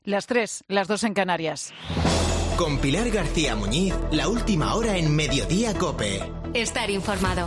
Las 3, las 2 en Canarias. Con Pilar García Muñiz, la última hora en Mediodía COPE. Estar informado.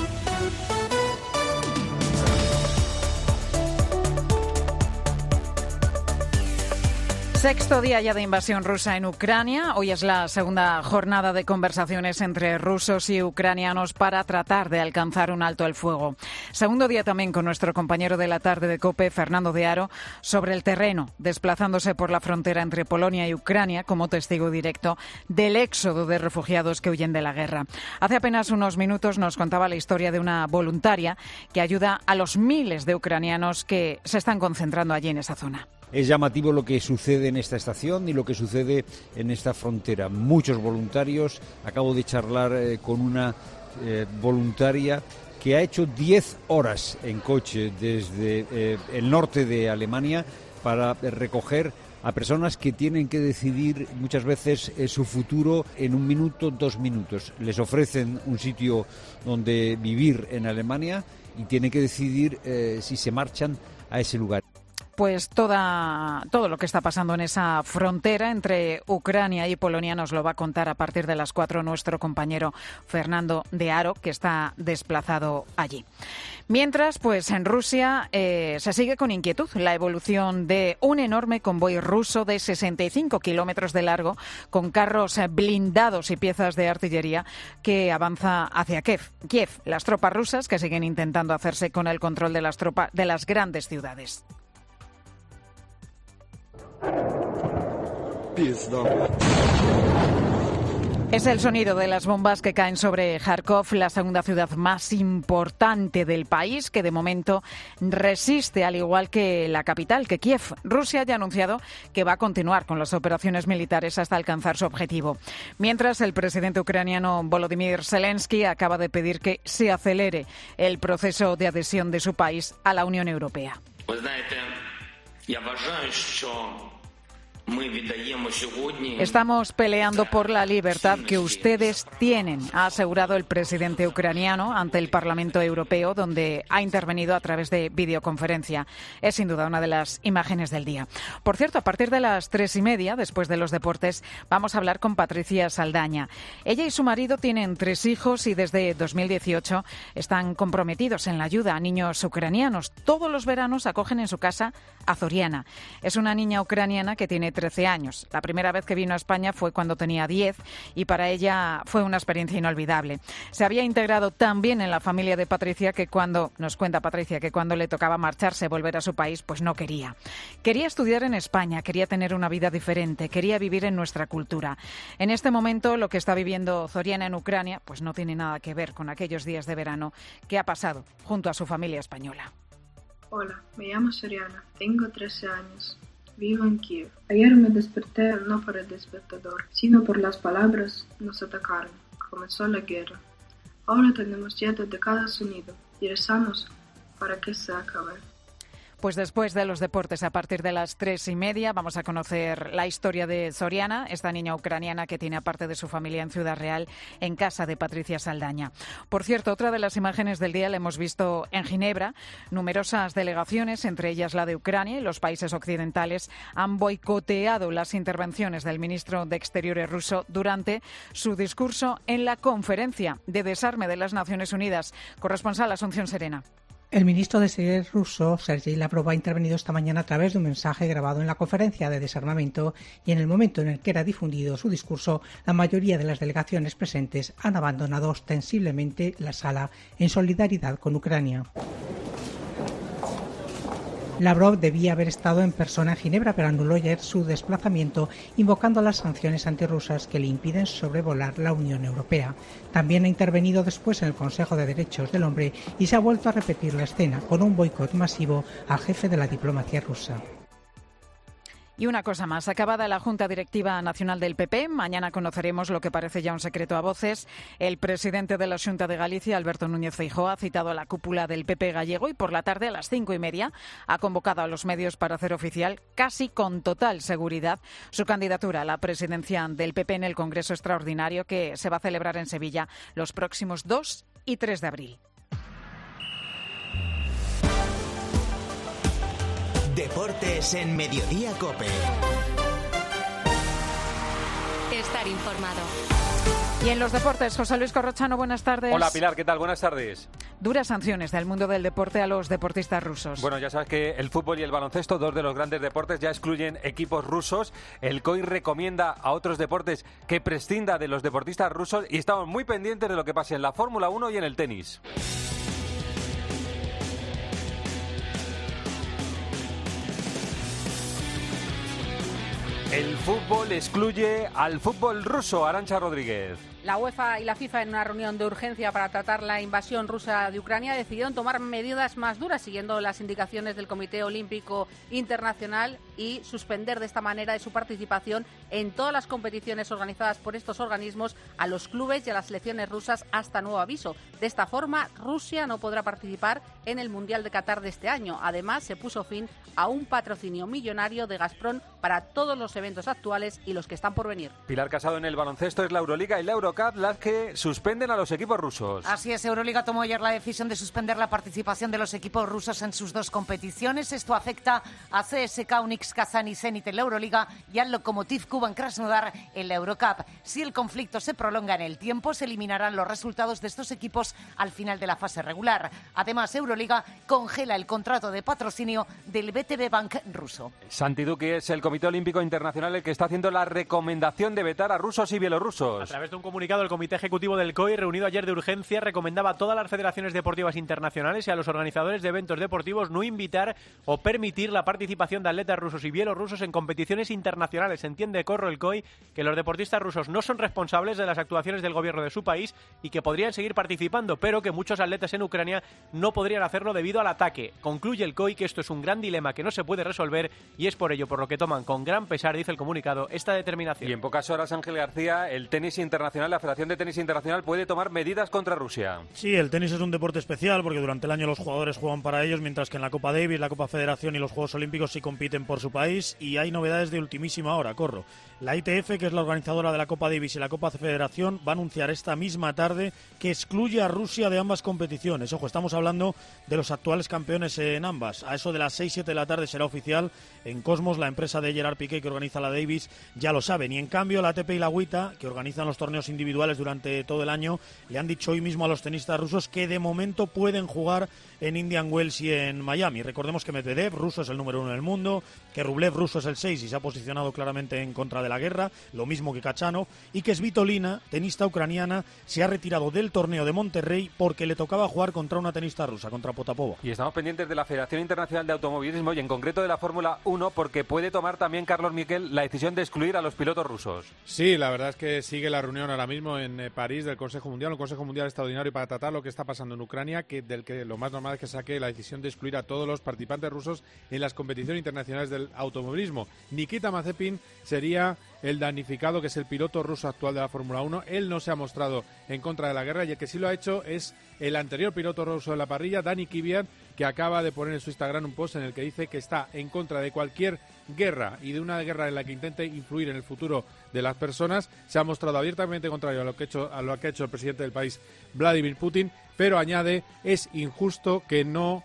Sexto día ya de invasión rusa en Ucrania. Hoy es la segunda jornada de conversaciones entre rusos y ucranianos para tratar de alcanzar un alto al fuego. Segundo día también con nuestro compañero de la tarde de COPE, Fernando de Aro, sobre el terreno, desplazándose por la frontera entre Polonia y Ucrania como testigo directo del éxodo de refugiados que huyen de la guerra. Hace apenas unos minutos nos contaba la historia de una voluntaria que ayuda a los miles de ucranianos que se están concentrando allí en esa zona. Es llamativo lo que sucede en esta estación y lo que sucede en esta frontera. Muchos voluntarios. Acabo de charlar con una voluntaria que ha hecho 10 horas en coche desde el norte de Alemania para recoger a personas que tienen que decidir muchas veces su futuro en 1 minuto, 2 minutos. Les ofrecen un sitio donde vivir en Alemania y tienen que decidir si se marchan a ese lugar. Pues todo lo que está pasando en esa frontera entre Ucrania y Polonia nos lo va a contar a partir de las 4 nuestro compañero Fernando de Aro, que está desplazado allí. Mientras, pues en Rusia se sigue con inquietud la evolución de un enorme convoy ruso de 65 kilómetros de largo con carros blindados y piezas de artillería que avanza hacia Kiev. Las tropas rusas que siguen intentando hacerse con el control de las grandes ciudades. Es el sonido de las bombas que caen sobre Kharkov, la segunda ciudad más importante del país, que de momento resiste, al igual que la capital, que Kiev. Rusia ya ha anunciado que va a continuar con las operaciones militares hasta alcanzar su objetivo. Mientras, el presidente ucraniano Volodymyr Zelensky acaba de pedir que se acelere el proceso de adhesión de su país a la Unión Europea. Estamos peleando por la libertad que ustedes tienen, ha asegurado el presidente ucraniano ante el Parlamento Europeo, donde ha intervenido a través de videoconferencia. Es sin duda una de las imágenes del día. Por cierto, a partir de las 3:30, después de los deportes, vamos a hablar con Patricia Saldaña. Ella y su marido tienen 3 hijos y desde 2018 están comprometidos en la ayuda a niños ucranianos. Todos los veranos acogen en su casa a Zoriana. Es una niña ucraniana que tiene 13 años. La primera vez que vino a España fue cuando tenía 10 y para ella fue una experiencia inolvidable. Se había integrado tan bien en la familia de Patricia que nos cuenta Patricia, que cuando le tocaba marcharse, volver a su país, pues no quería. Quería estudiar en España, quería tener una vida diferente, quería vivir en nuestra cultura. En este momento, lo que está viviendo Zoriana en Ucrania, pues no tiene nada que ver con aquellos días de verano que ha pasado junto a su familia española. Hola, me llamo Zoriana, tengo 13 años. Vivo en Kiev. Ayer me desperté no por el despertador, sino por las palabras. Nos atacaron. Comenzó la guerra. Ahora tenemos miedo de cada sonido y rezamos para que se acabe. Pues después de los deportes, a partir de las 3:30, vamos a conocer la historia de Zoriana, esta niña ucraniana que tiene aparte de su familia en Ciudad Real, en casa de Patricia Saldaña. Por cierto, otra de las imágenes del día la hemos visto en Ginebra. Numerosas delegaciones, entre ellas la de Ucrania y los países occidentales, han boicoteado las intervenciones del ministro de Exteriores ruso durante su discurso en la conferencia de desarme de las Naciones Unidas. Corresponsal Asunción Serena. El ministro de Exteriores ruso, Sergei Lavrov, ha intervenido esta mañana a través de un mensaje grabado en la conferencia de desarmamento y en el momento en el que era difundido su discurso, la mayoría de las delegaciones presentes han abandonado ostensiblemente la sala en solidaridad con Ucrania. Lavrov debía haber estado en persona en Ginebra, pero anuló ayer su desplazamiento, invocando las sanciones antirrusas que le impiden sobrevolar la Unión Europea. También ha intervenido después en el Consejo de Derechos del Hombre y se ha vuelto a repetir la escena con un boicot masivo al jefe de la diplomacia rusa. Y una cosa más, acabada la Junta Directiva Nacional del PP, mañana conoceremos lo que parece ya un secreto a voces. El presidente de la Xunta de Galicia, Alberto Núñez Feijóo, ha citado a la cúpula del PP gallego y por la tarde a las 5:30 ha convocado a los medios para hacer oficial, casi con total seguridad, su candidatura a la presidencia del PP en el Congreso Extraordinario que se va a celebrar en Sevilla los próximos 2 y 3 de abril. Deportes en Mediodía COPE. Estar informado. Y en los deportes, José Luis Corrochano, buenas tardes. Hola Pilar, ¿qué tal? Buenas tardes. Duras sanciones del mundo del deporte a los deportistas rusos. Bueno, ya sabes que el fútbol y el baloncesto, dos de los grandes deportes, ya excluyen equipos rusos. El COI recomienda a otros deportes que prescinda de los deportistas rusos y estamos muy pendientes de lo que pase en la Fórmula 1 y en el tenis. El fútbol excluye al fútbol ruso. Arantxa Rodríguez. La UEFA y la FIFA, en una reunión de urgencia para tratar la invasión rusa de Ucrania, decidieron tomar medidas más duras siguiendo las indicaciones del Comité Olímpico Internacional y suspender de esta manera de su participación en todas las competiciones organizadas por estos organismos a los clubes y a las selecciones rusas hasta nuevo aviso. De esta forma, Rusia no podrá participar en el Mundial de Qatar de este año. Además, se puso fin a un patrocinio millonario de Gazprom para todos los eventos actuales y los que están por venir. Pilar Casado, en el baloncesto es la Euroliga y la Eurocup las que suspenden a los equipos rusos. Así es, Euroliga tomó ayer la decisión de suspender la participación de los equipos rusos en sus dos competiciones. Esto afecta a CSKA, Unix Kazán y Zenit en la Euroliga y al Lokomotiv Kuban Krasnodar en la Eurocup. Si el conflicto se prolonga en el tiempo, se eliminarán los resultados de estos equipos al final de la fase regular. Además, Euroliga congela el contrato de patrocinio del VTB Bank ruso. Santi Duque, es el Comité Olímpico Internacional el que está haciendo la recomendación de vetar a rusos y bielorrusos. A través de un comunicado, el Comité Ejecutivo del COI, reunido ayer de urgencia, recomendaba a todas las federaciones deportivas internacionales y a los organizadores de eventos deportivos no invitar o permitir la participación de atletas rusos y bielorrusos en competiciones internacionales. Entiende, Corro, el COI, que los deportistas rusos no son responsables de las actuaciones del gobierno de su país y que podrían seguir participando, pero que muchos atletas en Ucrania no podrían hacerlo debido al ataque. Concluye el COI que esto es un gran dilema que no se puede resolver y es por ello por lo que toman con gran pesar, dice el comunicado, esta determinación. Y en pocas horas, Ángel García, el tenis internacional, la Federación de Tenis Internacional puede tomar medidas contra Rusia. Sí, el tenis es un deporte especial porque durante el año los jugadores juegan para ellos, mientras que en la Copa Davis, la Copa Federación y los Juegos Olímpicos sí compiten por su país y hay novedades de ultimísima hora, Corro. La ITF, que es la organizadora de la Copa Davis y la Copa Federación, va a anunciar esta misma tarde que excluye a Rusia de ambas competiciones. Ojo, estamos hablando de los actuales campeones en ambas. A eso de las 6-7 de la tarde será oficial. En Cosmos, la empresa de Gerard Piqué que organiza la Davis, ya lo saben. Y en cambio, la ATP y la WTA, que organizan los torneos individuales durante todo el año, le han dicho hoy mismo a los tenistas rusos que de momento pueden jugar en Indian Wells y en Miami. Recordemos que Medvedev, ruso, es el número 1 del mundo, que Rublev, ruso, es el 6 y se ha posicionado claramente en contra de la guerra, lo mismo que Khachanov, y que Svitolina, tenista ucraniana, se ha retirado del torneo de Monterrey porque le tocaba jugar contra una tenista rusa, contra Potapova. Y estamos pendientes de la Federación Internacional de Automovilismo y en concreto de la Fórmula 1 porque puede tomar también, Carlos Miquel, la decisión de excluir a los pilotos rusos. Sí, la verdad es que sigue la reunión ahora mismo en París del Consejo Mundial, un Consejo Mundial extraordinario para tratar lo que está pasando en Ucrania, del que lo más normal es que saque la decisión de excluir a todos los participantes rusos en las competiciones internacionales del automovilismo. Nikita Mazepin sería el damnificado, que es el piloto ruso actual de la Fórmula 1. Él no se ha mostrado en contra de la guerra y el que sí lo ha hecho es el anterior piloto ruso de la parrilla, Dani Kvyat, que acaba de poner en su Instagram un post en el que dice que está en contra de cualquier guerra y de una guerra en la que intente influir en el futuro de las personas. Se ha mostrado abiertamente contrario a lo que ha hecho el presidente del país, Vladimir Putin, pero añade, es injusto que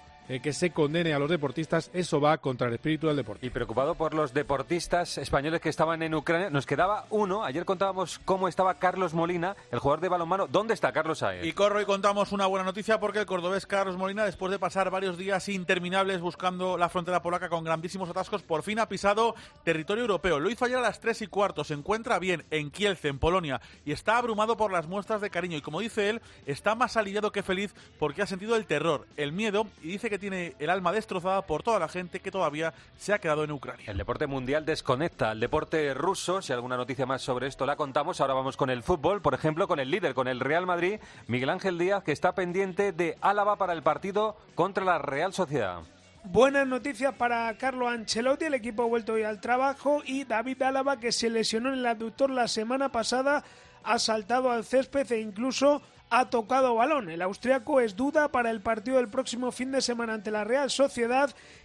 se condene a los deportistas, eso va contra el espíritu del deporte. Y preocupado por los deportistas españoles que estaban en Ucrania, nos quedaba uno. Ayer contábamos cómo estaba Carlos Molina, el jugador de balonmano. ¿Dónde está Carlos Saez? Y Corro, y contamos una buena noticia porque el cordobés Carlos Molina, después de pasar varios días interminables buscando la frontera polaca con grandísimos atascos, por fin ha pisado territorio europeo. Lo hizo ayer a las 3:15, se encuentra bien en Kielce, en Polonia, y está abrumado por las muestras de cariño. Y como dice él, está más aliviado que feliz porque ha sentido el terror, el miedo, y dice que tiene el alma destrozada por toda la gente que todavía se ha quedado en Ucrania. El deporte mundial desconecta al deporte ruso. Si alguna noticia más sobre esto la contamos. Ahora vamos con el fútbol, por ejemplo, con el líder, con el Real Madrid, Miguel Ángel Díaz, que está pendiente de Álava para el partido contra la Real Sociedad. Buenas noticias para Carlo Ancelotti, el equipo ha vuelto hoy al trabajo, y David Álava, que se lesionó en el abductor la semana pasada, ha saltado al césped e incluso ha tocado balón. El austriaco es duda para el partido del próximo fin de semana ante la Real Sociedad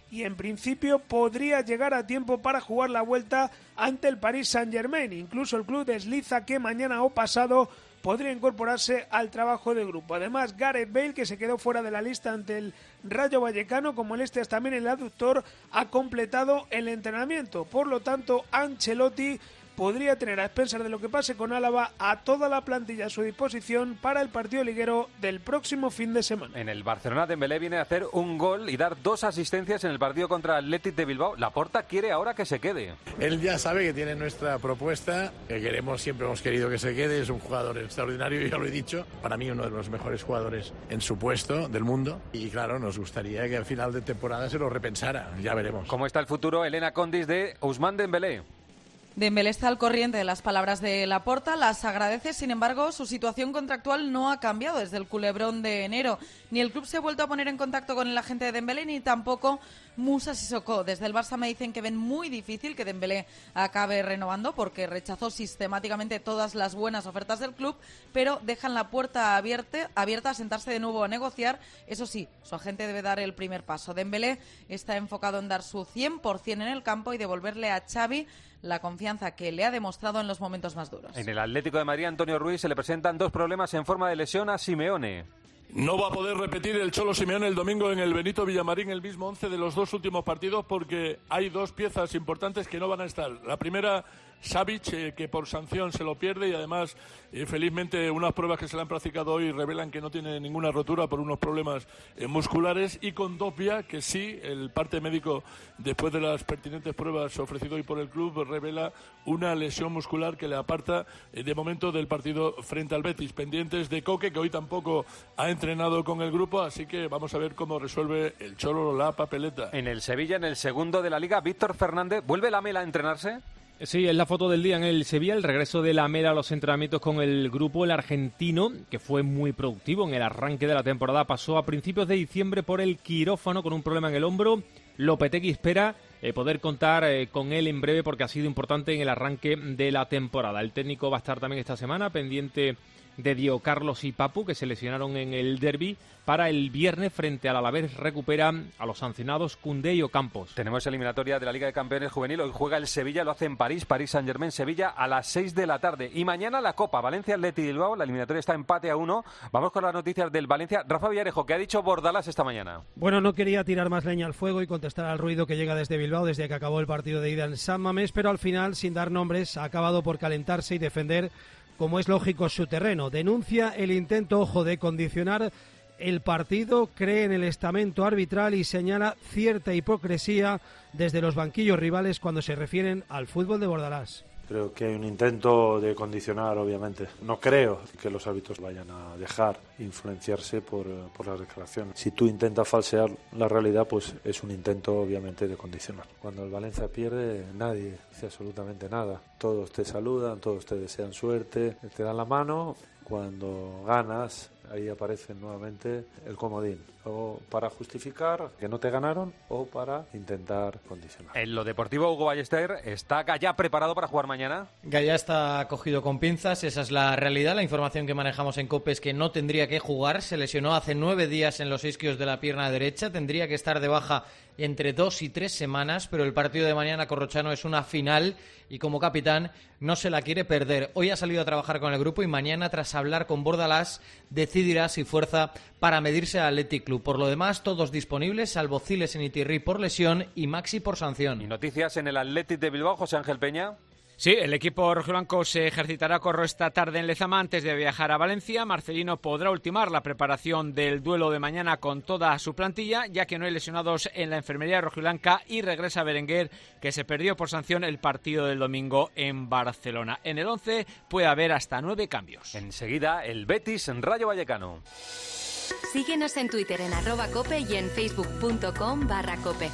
y en principio podría llegar a tiempo para jugar la vuelta ante el Paris Saint-Germain. Incluso el club desliza que mañana o pasado podría incorporarse al trabajo de grupo. Además, Gareth Bale, que se quedó fuera de la lista ante el Rayo Vallecano, como molestias también en el aductor, ha completado el entrenamiento. Por lo tanto, Ancelotti podría tener, a expensas de lo que pase con Álava, a toda la plantilla a su disposición para el partido liguero del próximo fin de semana. En el Barcelona, Dembélé viene a hacer un gol y dar 2 asistencias en el partido contra el Athletic de Bilbao. Laporta quiere ahora que se quede. Él ya sabe que tiene nuestra propuesta, que siempre hemos querido que se quede. Es un jugador extraordinario, ya lo he dicho. Para mí, uno de los mejores jugadores en su puesto del mundo. Y claro, nos gustaría que al final de temporada se lo repensara. Ya veremos. ¿Cómo está el futuro, Elena Condis, de Ousmane Dembélé? Dembélé está al corriente de las palabras de Laporta, las agradece, sin embargo, su situación contractual no ha cambiado desde el culebrón de enero. Ni el club se ha vuelto a poner en contacto con el agente de Dembélé, ni tampoco Moussa Sissoko. Desde el Barça me dicen que ven muy difícil que Dembélé acabe renovando porque rechazó sistemáticamente todas las buenas ofertas del club, pero dejan la puerta abierta a sentarse de nuevo a negociar. Eso sí, su agente debe dar el primer paso. Dembélé está enfocado en dar su 100% en el campo y devolverle a Xavi la confianza que le ha demostrado en los momentos más duros. En el Atlético de Madrid, Antonio Ruiz, se le presentan 2 problemas en forma de lesión a Simeone. No va a poder repetir el Cholo Simeone el domingo en el Benito Villamarín el mismo 11 de los 2 últimos partidos porque hay 2 piezas importantes que no van a estar. La primera, Savic, que por sanción se lo pierde y además felizmente unas pruebas que se le han practicado hoy revelan que no tiene ninguna rotura por unos problemas musculares, y con Dobbia, que sí, el parte médico después de las pertinentes pruebas ofrecido hoy por el club revela una lesión muscular que le aparta de momento del partido frente al Betis. Pendientes de Coque, que hoy tampoco ha entrenado con el grupo, así que vamos a ver cómo resuelve el Cholo la papeleta. En el Sevilla, en el segundo de la Liga, Víctor Fernández, ¿vuelve Lamela a entrenarse? Sí, es la foto del día en el Sevilla, el regreso de Lamela a los entrenamientos con el grupo. El argentino, que fue muy productivo en el arranque de la temporada, pasó a principios de diciembre por el quirófano con un problema en el hombro. Lopetegui espera poder contar con él en breve porque ha sido importante en el arranque de la temporada. El técnico va a estar también esta semana pendiente de Diego Carlos y Papu, que se lesionaron en el derbi. Para el viernes frente al Alavés recuperan a los sancionados Koundé y Ocampos. Tenemos eliminatoria de la Liga de Campeones Juvenil. Hoy juega el Sevilla, lo hace en París, París Saint-Germain, Sevilla a las 6 de la tarde. Y mañana la Copa, Valencia Athletic Bilbao. La eliminatoria está empate a 1. Vamos con las noticias del Valencia. Rafa Villarejo, ¿qué ha dicho Bordalás esta mañana? Bueno, no quería tirar más leña al fuego y contestar al ruido que llega desde Bilbao desde que acabó el partido de ida en San Mamés, pero al final, sin dar nombres, ha acabado por calentarse y defender, como es lógico, su terreno. Denuncia el intento, ojo, de condicionar el partido, cree en el estamento arbitral y señala cierta hipocresía desde los banquillos rivales cuando se refieren al fútbol de Bordalás. Creo que hay un intento de condicionar, obviamente. No creo que los árbitros vayan a dejar influenciarse por las declaraciones. Si tú intentas falsear la realidad, pues es un intento, obviamente, de condicionar. Cuando el Valencia pierde, nadie dice absolutamente nada. Todos te saludan, todos te desean suerte, te dan la mano. Cuando ganas, ahí aparece nuevamente el comodín, o para justificar que no te ganaron o para intentar condicionar. En lo deportivo, Hugo Ballester, ¿está Gallá preparado para jugar mañana? Gallá está cogido con pinzas, esa es la realidad. La información que manejamos en COPE es que no tendría que jugar, se lesionó hace 9 días en los isquios de la pierna derecha, tendría que estar de baja entre 2 y 3 semanas, pero el partido de mañana, Corrochano, es una final y como capitán no se la quiere perder. Hoy ha salido a trabajar con el grupo y mañana, tras hablar con Bordalás, decidirá si fuerza para medirse al Athletic Club. Por lo demás, todos disponibles, salvo Ciles en Itirri por lesión y Maxi por sanción. ¿Y noticias en el Athletic de Bilbao, José Ángel Peña? Sí, el equipo rojiblanco se ejercitará Corro esta tarde en Lezama antes de viajar a Valencia. Marcelino podrá ultimar la preparación del duelo de mañana con toda su plantilla, ya que no hay lesionados en la enfermería rojiblanca, y regresa Berenguer, que se perdió por sanción el partido del domingo en Barcelona. En el 11 puede haber hasta 9 cambios. Enseguida, el Betis en Rayo Vallecano. Síguenos en Twitter en @cope y en facebook.com/cope.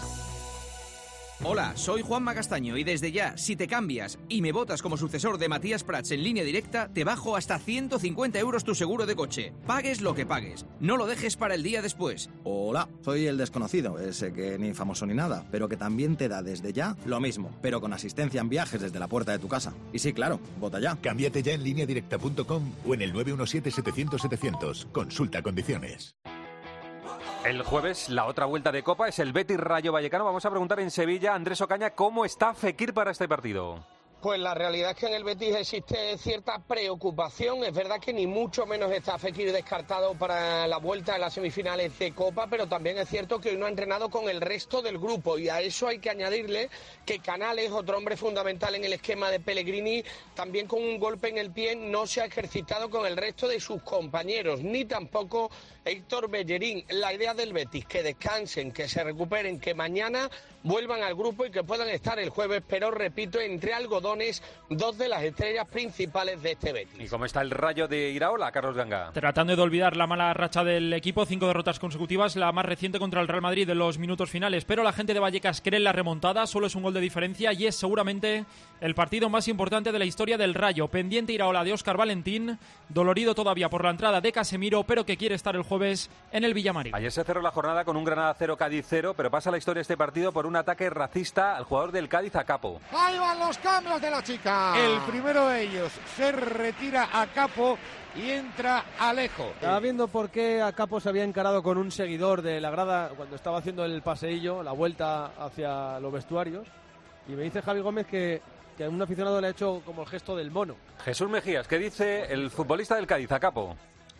Hola, soy Juanma Castaño y desde ya, si te cambias y me votas como sucesor de Matías Prats en Línea Directa, te bajo hasta 150 € tu seguro de coche. Pagues lo que pagues. No lo dejes para el día después. Hola, soy el desconocido, ese que ni famoso ni nada, pero que también te da desde ya lo mismo, pero con asistencia en viajes desde la puerta de tu casa. Y sí, claro, vota ya. Cámbiate ya en lineadirecta.com o en el 917-700-700. Consulta condiciones. El jueves, la otra vuelta de Copa es el Betis Rayo Vallecano. Vamos a preguntar en Sevilla, Andrés Ocaña, ¿cómo está Fekir para este partido? Pues la realidad es que en el Betis existe cierta preocupación. Es verdad que ni mucho menos está Fekir descartado para la vuelta de las semifinales de Copa, pero también es cierto que hoy no ha entrenado con el resto del grupo, y a eso hay que añadirle que Canales, otro hombre fundamental en el esquema de Pellegrini, también con un golpe en el pie no se ha ejercitado con el resto de sus compañeros, ni tampoco Héctor Bellerín. La idea del Betis, que descansen, que se recuperen, que mañana vuelvan al grupo y que puedan estar el jueves, pero repito, entre algodones, dos de las estrellas principales de este Betis. ¿Y cómo está el Rayo de Iraola, Carlos Ganga? Tratando de olvidar la mala racha del equipo, 5 derrotas consecutivas, la más reciente contra el Real Madrid en los minutos finales, pero la gente de Vallecas cree en la remontada, solo es un gol de diferencia y es seguramente el partido más importante de la historia del Rayo. Pendiente Iraola de Óscar Valentín, dolorido todavía por la entrada de Casemiro, pero que quiere estar el jueves en el Villamarín. Ayer se cerró la jornada con un Granada 0, Cádiz 0, pero pasa la historia de este partido por un ataque racista al jugador del Cádiz, a Capo. Ahí van los cambios de la chica. El primero de ellos se retira a Capo y entra Alejo. Estaba viendo por qué a Capo se había encarado con un seguidor de la grada cuando estaba haciendo el paseillo, la vuelta hacia los vestuarios, y me dice Javi Gómez que a un aficionado le ha hecho como el gesto del mono. Jesús Mejías, ¿qué dice el futbolista del Cádiz, a Capo?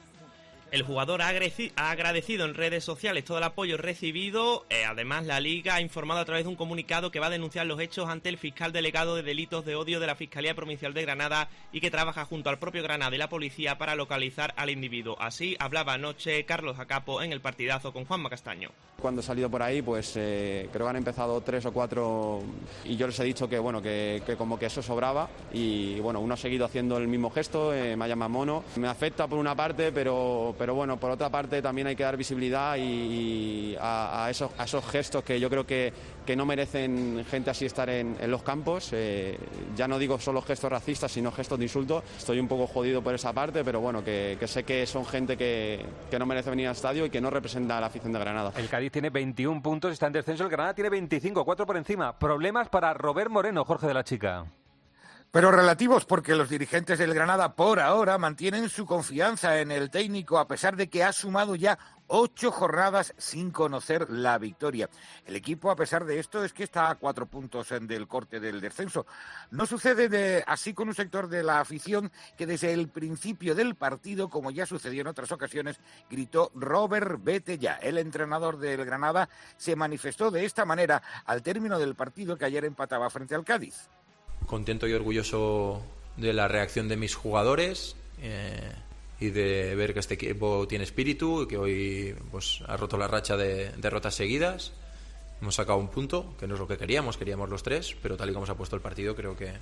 El jugador ha agradecido en redes sociales todo el apoyo recibido. Además, la Liga ha informado a través de un comunicado que va a denunciar los hechos ante el fiscal delegado de delitos de odio de la Fiscalía Provincial de Granada y que trabaja junto al propio Granada y la policía para localizar al individuo. Así hablaba anoche Carlos Acapo en el partidazo con Juanma Castaño. Cuando he salido por ahí, pues creo que han empezado 3 o 4 y yo les he dicho que bueno que como que eso sobraba y bueno, uno ha seguido haciendo el mismo gesto, me ha llamado mono. Me afecta por una parte, pero bueno, por otra parte también hay que dar visibilidad y a esos gestos que yo creo que no merecen gente así estar en los campos. Ya no digo solo gestos racistas, sino gestos de insulto. Estoy un poco jodido por esa parte, pero bueno, que sé que son gente que no merece venir al estadio y que no representa a la afición de Granada. El Cádiz tiene 21 puntos, está en descenso, el Granada tiene 25, 4 por encima. Problemas para Robert Moreno, Jorge de la Chica. Pero relativos, porque los dirigentes del Granada por ahora mantienen su confianza en el técnico a pesar de que ha sumado ya 8 jornadas sin conocer la victoria. El equipo, a pesar de esto, es que está a 4 puntos del corte del descenso. No sucede así con un sector de la afición que desde el principio del partido, como ya sucedió en otras ocasiones, gritó Robert, vete ya. El entrenador del Granada se manifestó de esta manera al término del partido que ayer empataba frente al Cádiz. Contento y orgulloso de la reacción de mis jugadores y de ver que este equipo tiene espíritu y que hoy pues ha roto la racha de derrotas seguidas. Hemos sacado un punto, que no es lo que queríamos los 3, pero tal y como se ha puesto el partido creo que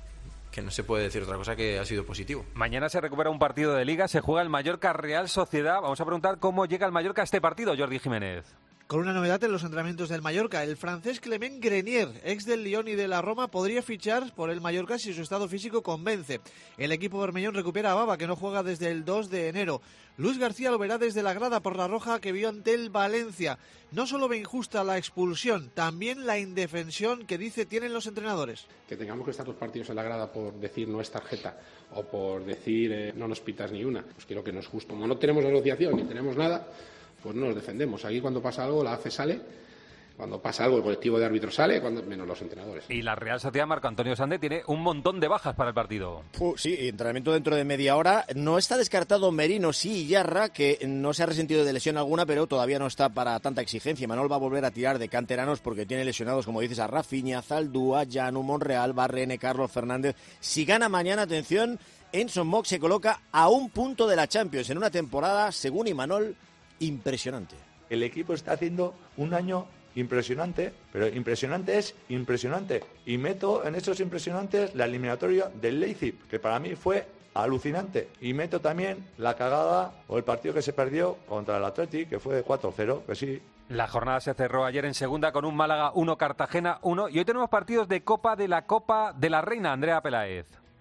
no se puede decir otra cosa que ha sido positivo. Mañana se recupera un partido de Liga, se juega el Mallorca Real Sociedad. Vamos a preguntar cómo llega el Mallorca a este partido, Jordi Jiménez. Con una novedad en los entrenamientos del Mallorca, el francés Clement Grenier, ex del Lyon y de la Roma, podría fichar por el Mallorca si su estado físico convence. El equipo bermellón recupera a Baba, que no juega desde el 2 de enero. Luis García lo verá desde la grada por la roja que vio ante el Valencia. No solo ve injusta la expulsión, también la indefensión que dice tienen los entrenadores. Que tengamos que estar los partidos en la grada por decir no es tarjeta o por decir no nos pitas ni una, pues creo que no es justo. Como no tenemos asociación ni tenemos nada, pues no nos defendemos. Aquí cuando pasa algo la AFE sale, cuando pasa algo el colectivo de árbitros sale, menos los entrenadores. Y la Real Sociedad, Marco Antonio Sande, tiene un montón de bajas para el partido. Sí, entrenamiento dentro de media hora. No está descartado Merino, sí, Yarra, que no se ha resentido de lesión alguna, pero todavía no está para tanta exigencia. Manuel va a volver a tirar de canteranos porque tiene lesionados, como dices, a Rafinha, Zaldúa, Llanu, Monreal, Barrene, Carlos Fernández. Si gana mañana, atención, Enson Mox se coloca a un punto de la Champions en una temporada, según Imanol, impresionante. El equipo está haciendo un año impresionante, pero impresionante es impresionante. Y meto en esos impresionantes la eliminatoria del Leipzig, que para mí fue alucinante. Y meto también la cagada o el partido que se perdió contra el Athletic, que fue de 4-0, que sí. La jornada se cerró ayer en segunda con un Málaga 1, Cartagena 1. Y hoy tenemos partidos de Copa de la Reina, Andrea Peláez.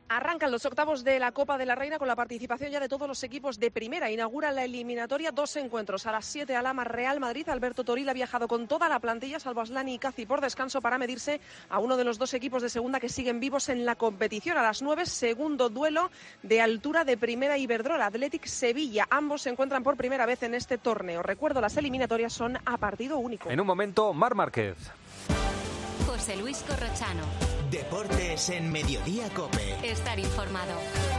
Arrancan los octavos de la Copa de la Reina con la participación ya de todos los equipos de primera. Inaugura la eliminatoria 2 encuentros. A las 7 Alhama Real Madrid. Alberto Toril ha viajado con toda la plantilla, salvo Aslani y Cazzi por descanso, para medirse a uno de los 2 equipos de segunda que siguen vivos en la competición. A las 9, segundo duelo de altura de primera Iberdrola. Athletic Sevilla. Ambos se encuentran por primera vez en este torneo. Recuerdo, las eliminatorias son a partido único. En un momento, Marc Márquez. José Luis Corrochano. Deportes en Mediodía COPE. Estar informado.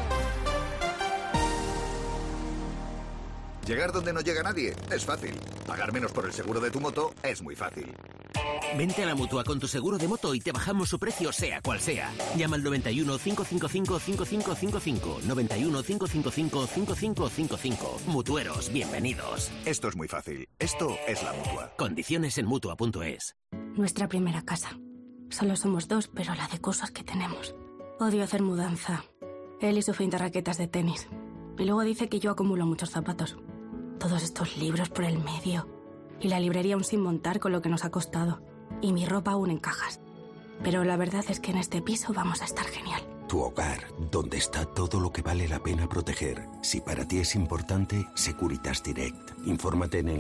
Llegar donde no llega nadie es fácil. Pagar menos por el seguro de tu moto es muy fácil. Vente a la Mutua con tu seguro de moto y te bajamos su precio sea cual sea. Llama al 91 555 5555. 91 555 5555. Mutueros, bienvenidos. Esto es muy fácil. Esto es la Mutua. Condiciones en Mutua.es. Nuestra primera casa. Solo somos 2, pero la de cosas que tenemos. Odio hacer mudanza. Él y su finta raquetas de tenis. Y luego dice que yo acumulo muchos zapatos. Todos estos libros por el medio. Y la librería aún sin montar con lo que nos ha costado. Y mi ropa aún en cajas. Pero la verdad es que en este piso vamos a estar genial. Tu hogar, donde está todo lo que vale la pena proteger. Si para ti es importante, Securitas Direct. Infórmate en el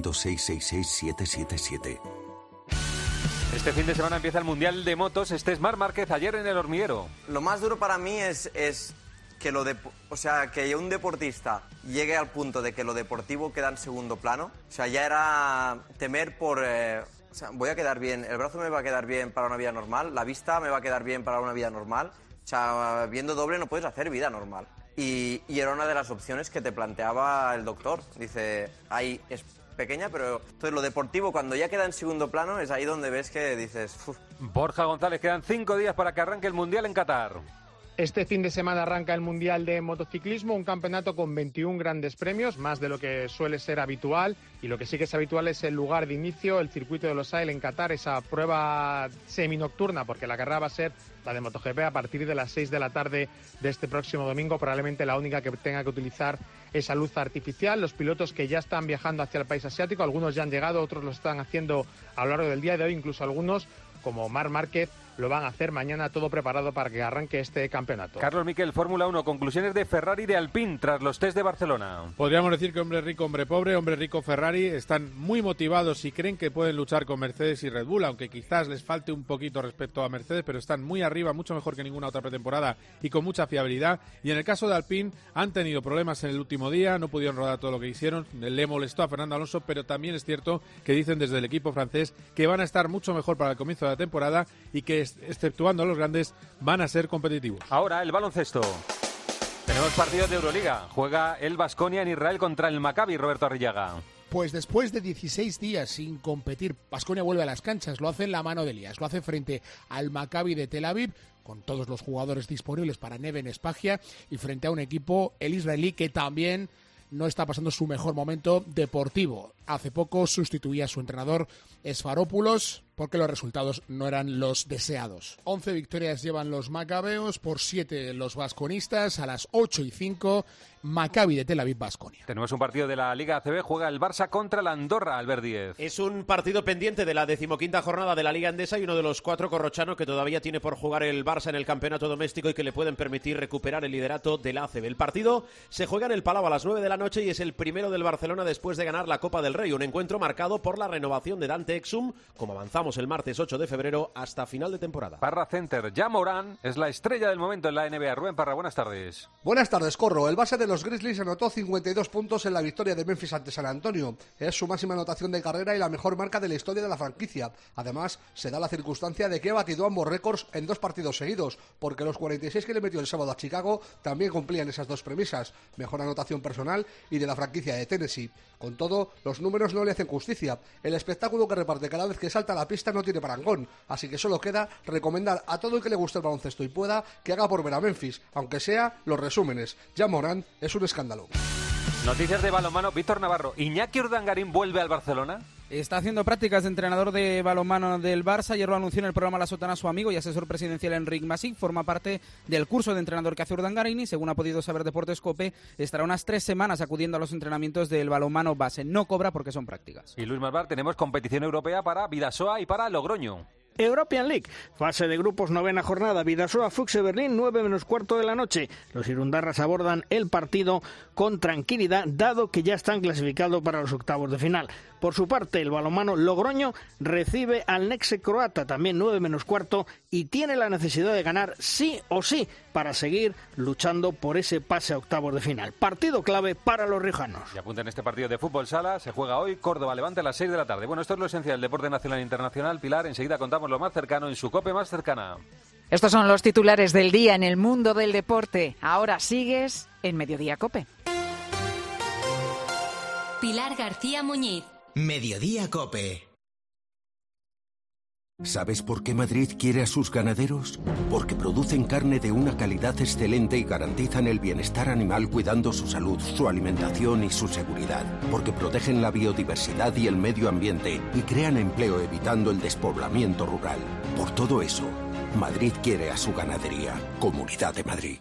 900-666-777. Este fin de semana empieza el Mundial de Motos. Este es Marc Márquez ayer en el Hormiguero. Lo más duro para mí es que que un deportista llegue al punto de que lo deportivo queda en segundo plano. O sea, ya era temer por... voy a quedar bien, el brazo me va a quedar bien para una vida normal, la vista me va a quedar bien para una vida normal. O sea, viendo doble no puedes hacer vida normal. Y era una de las opciones que te planteaba el doctor. Dice, ahí es pequeña, pero entonces lo deportivo cuando ya queda en segundo plano es ahí donde ves que dices... Uf. Borja González, quedan 5 días para que arranque el Mundial en Qatar. Este fin de semana arranca el Mundial de Motociclismo, un campeonato con 21 grandes premios, más de lo que suele ser habitual, y lo que sí que es habitual es el lugar de inicio, el circuito de Losail en Qatar, esa prueba seminocturna, porque la carrera va a ser la de MotoGP a partir de las 6 de la tarde de este próximo domingo, probablemente la única que tenga que utilizar esa luz artificial. Los pilotos que ya están viajando hacia el país asiático, algunos ya han llegado, otros lo están haciendo a lo largo del día de hoy, incluso algunos, como Marc Márquez, lo van a hacer mañana, todo preparado para que arranque este campeonato. Carlos Miquel, Fórmula 1, conclusiones de Ferrari y de Alpine tras los test de Barcelona. Podríamos decir que hombre rico Ferrari están muy motivados y creen que pueden luchar con Mercedes y Red Bull, aunque quizás les falte un poquito respecto a Mercedes, pero están muy arriba, mucho mejor que ninguna otra pretemporada y con mucha fiabilidad. Y en el caso de Alpine han tenido problemas en el último día, no pudieron rodar todo lo que hicieron, le molestó a Fernando Alonso, pero también es cierto que dicen desde el equipo francés que van a estar mucho mejor para el comienzo de la temporada y que exceptuando a los grandes, van a ser competitivos. Ahora el baloncesto. Tenemos partido de Euroliga. Juega el Baskonia en Israel contra el Maccabi, Roberto Arrillaga. Pues después de 16 días sin competir, Baskonia vuelve a las canchas. Lo hace en la mano de Elías. Lo hace frente al Maccabi de Tel Aviv, con todos los jugadores disponibles para Neven Espagia, y frente a un equipo, el israelí, que también no está pasando su mejor momento deportivo. Hace poco sustituía a su entrenador Sfaropoulos porque los resultados no eran los deseados. 11 victorias llevan los macabeos, por 7 los vasconistas. A las 8:05, Maccabi de Tel Aviv, Baskonia. Tenemos un partido de la Liga ACB, juega el Barça contra el Andorra, Albert Díez. Es un partido pendiente de la 15ª jornada de la Liga Endesa y uno de los 4 corrochanos que todavía tiene por jugar el Barça en el campeonato doméstico y que le pueden permitir recuperar el liderato de la ACB. El partido se juega en el Palau a las 9 de la noche y es el primero del Barcelona después de ganar la Copa del Rey, un encuentro marcado por la renovación de Dante Exum, como avanzamos el martes 8 de febrero hasta final de temporada. Parra Center, Ja Morant es la estrella del momento en la NBA. Rubén Parra, buenas tardes. Buenas tardes, Corro. El base de los Grizzlies anotó 52 puntos en la victoria de Memphis ante San Antonio. Es su máxima anotación de carrera y la mejor marca de la historia de la franquicia. Además, se da la circunstancia de que ha batido ambos récords en 2 partidos seguidos, porque los 46 que le metió el sábado a Chicago también cumplían esas 2 premisas: mejor anotación personal y de la franquicia de Tennessee. Con todo, los números no le hacen justicia. El espectáculo que reparte cada vez que salta a la pista no tiene parangón, así que solo queda recomendar a todo el que le guste el baloncesto y pueda que haga por ver a Memphis, aunque sea los resúmenes. Ja Morant es un escándalo. Noticias de balonmano, Víctor Navarro. ¿Iñaki Urdangarín vuelve al Barcelona? Está haciendo prácticas de entrenador de balonmano del Barça. Ayer lo anunció en el programa La Sotana su amigo y asesor presidencial Enric Masip. Forma parte del curso de entrenador que hace Urdangarín y, según ha podido saber Deportes COPE, estará unas 3 semanas acudiendo a los entrenamientos del balonmano base. No cobra porque son prácticas. Y Luis Malvar, tenemos competición europea para Bidasoa y para Logroño. European League. Fase de grupos, 9ª jornada. Bidasoa Füchse Berlín, 9 menos cuarto de la noche. Los irundarras abordan el partido con tranquilidad, dado que ya están clasificados para los octavos de final. Por su parte, el balonmano Logroño recibe al Nexe croata, también 9 menos cuarto, y tiene la necesidad de ganar sí o sí para seguir luchando por ese pase a octavos de final. Partido clave para los riojanos. Y apunten este partido de fútbol sala, se juega hoy, Córdoba-Levante a las 6 de la tarde. Bueno, esto es lo esencial del deporte nacional e internacional. Pilar, enseguida contamos lo más cercano en su COPE más cercana. Estos son los titulares del día en el mundo del deporte. Ahora sigues en Mediodía COPE. Pilar García Muñiz. Mediodía COPE. ¿Sabes por qué Madrid quiere a sus ganaderos? Porque producen carne de una calidad excelente y garantizan el bienestar animal cuidando su salud, su alimentación y su seguridad. Porque protegen la biodiversidad y el medio ambiente y crean empleo evitando el despoblamiento rural. Por todo eso, Madrid quiere a su ganadería. Comunidad de Madrid.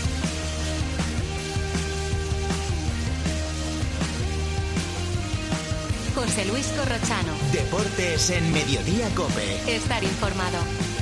José Luis Corrochano. Deportes en Mediodía COPE. Estar informado.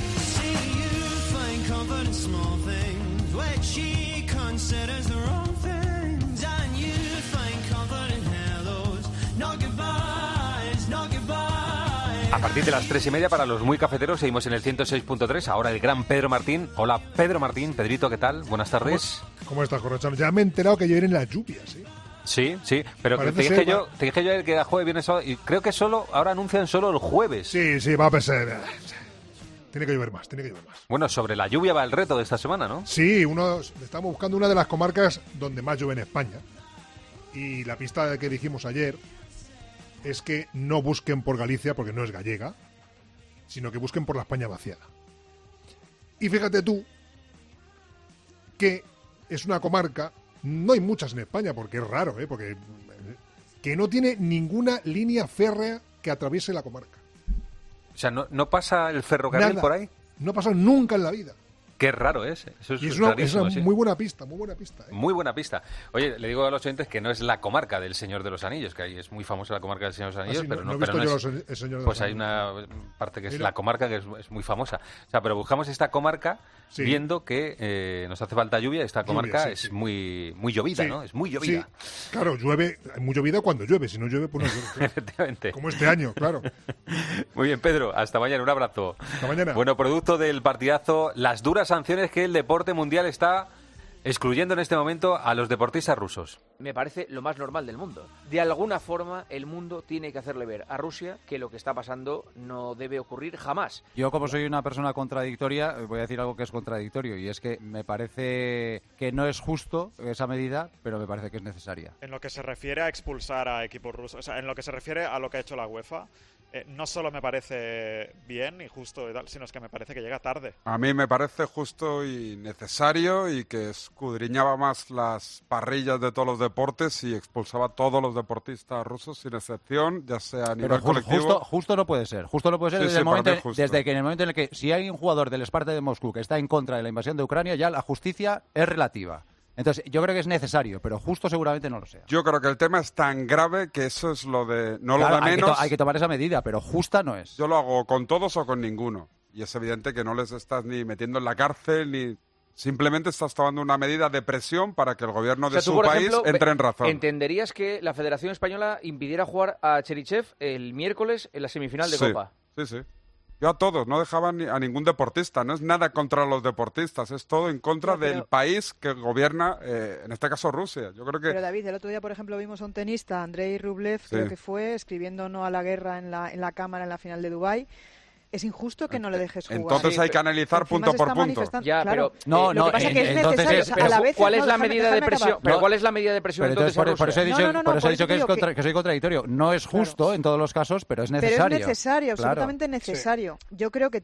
A partir de las 3:30 para los muy cafeteros seguimos en el 106.3. Ahora el gran Pedro Martín. Hola, Pedro Martín. Pedrito, ¿qué tal? Buenas tardes. ¿Cómo estás, Corrochano? Ya me he enterado que vienen las lluvias, ¿eh? Sí, pero te dije yo ayer que era jueves, viernes, sábado, y creo que ahora anuncian solo el jueves. Sí, va a ser. Tiene que llover más. Bueno, sobre la lluvia va el reto de esta semana, ¿no? Sí, estamos buscando una de las comarcas donde más llueve en España. Y la pista que dijimos ayer es que no busquen por Galicia, porque no es gallega, sino que busquen por la España vaciada. Y fíjate tú que es una comarca. No hay muchas en España, porque es raro, porque que no tiene ninguna línea férrea que atraviese la comarca. O sea, ¿no pasa el ferrocarril Nada. por ahí? No pasa nunca en la vida. Qué raro es. Eso es una sí. muy buena pista. Muy buena pista. Oye, le digo a los oyentes que no es la comarca del Señor de los Anillos, que ahí es muy famosa la comarca del Señor de los Anillos, pero no es. El Señor de pues los hay Anillos. una parte que es la comarca que es muy famosa. O sea, pero buscamos esta comarca viendo que nos hace falta lluvia. Esta comarca es muy llovida, ¿no? Es muy llovida. Sí. Claro, llueve, muy llovida cuando llueve. Si no llueve, pues no llueve. Claro. Efectivamente. Como este año, claro. Muy bien, Pedro. Hasta mañana. Un abrazo. Hasta mañana. Bueno, producto del partidazo, las duras sanciones que el deporte mundial está excluyendo en este momento a los deportistas rusos. Me parece lo más normal del mundo. De alguna forma, el mundo tiene que hacerle ver a Rusia que lo que está pasando no debe ocurrir jamás. Yo, como soy una persona contradictoria, voy a decir algo que es contradictorio, y es que me parece que no es justo esa medida, pero me parece que es necesaria. En lo que se refiere a expulsar a equipos rusos, o sea, en lo que se refiere a lo que ha hecho la UEFA, no solo me parece bien y justo y tal, sino es que me parece que llega tarde. A mí me parece justo y necesario, y que escudriñaba más las parrillas de todos los deportes y expulsaba a todos los deportistas rusos sin excepción, ya sea a nivel colectivo. Justo no puede ser. Justo no puede ser desde que en el momento en el que si hay un jugador del Spartak de Moscú que está en contra de la invasión de Ucrania, ya la justicia es relativa. Entonces, yo creo que es necesario, pero justo seguramente no lo sea. Yo creo que el tema es tan grave que eso es lo de... No claro, lo de menos. Hay que tomar esa medida, pero justa no es. Yo lo hago con todos o con ninguno. Y es evidente que no les estás ni metiendo en la cárcel, ni... Simplemente estás tomando una medida de presión para que el gobierno de su país entre en razón. ¿Entenderías que la Federación Española impidiera jugar a Cherichev el miércoles en la semifinal de Copa? Sí. Yo a todos, no dejaban a ningún deportista. No es nada contra los deportistas, es todo en contra del país que gobierna, en este caso Rusia. Yo creo que... Pero David, el otro día, por ejemplo, vimos a un tenista, Andrei Rublev, creo que fue, escribiendo no a la guerra en la cámara en la final de Dubái. Es injusto que no le dejes jugar. Entonces hay que analizar punto por punto. Ya, claro. No, lo que pasa es que es necesario. A la vez, ¿cuál es la medida de presión? Pero ¿cuál es la medida de presión entonces a Rusia? Por eso he dicho que soy contradictorio. No es justo en todos los casos, pero es necesario. Pero es necesario, absolutamente necesario. Sí. Yo creo que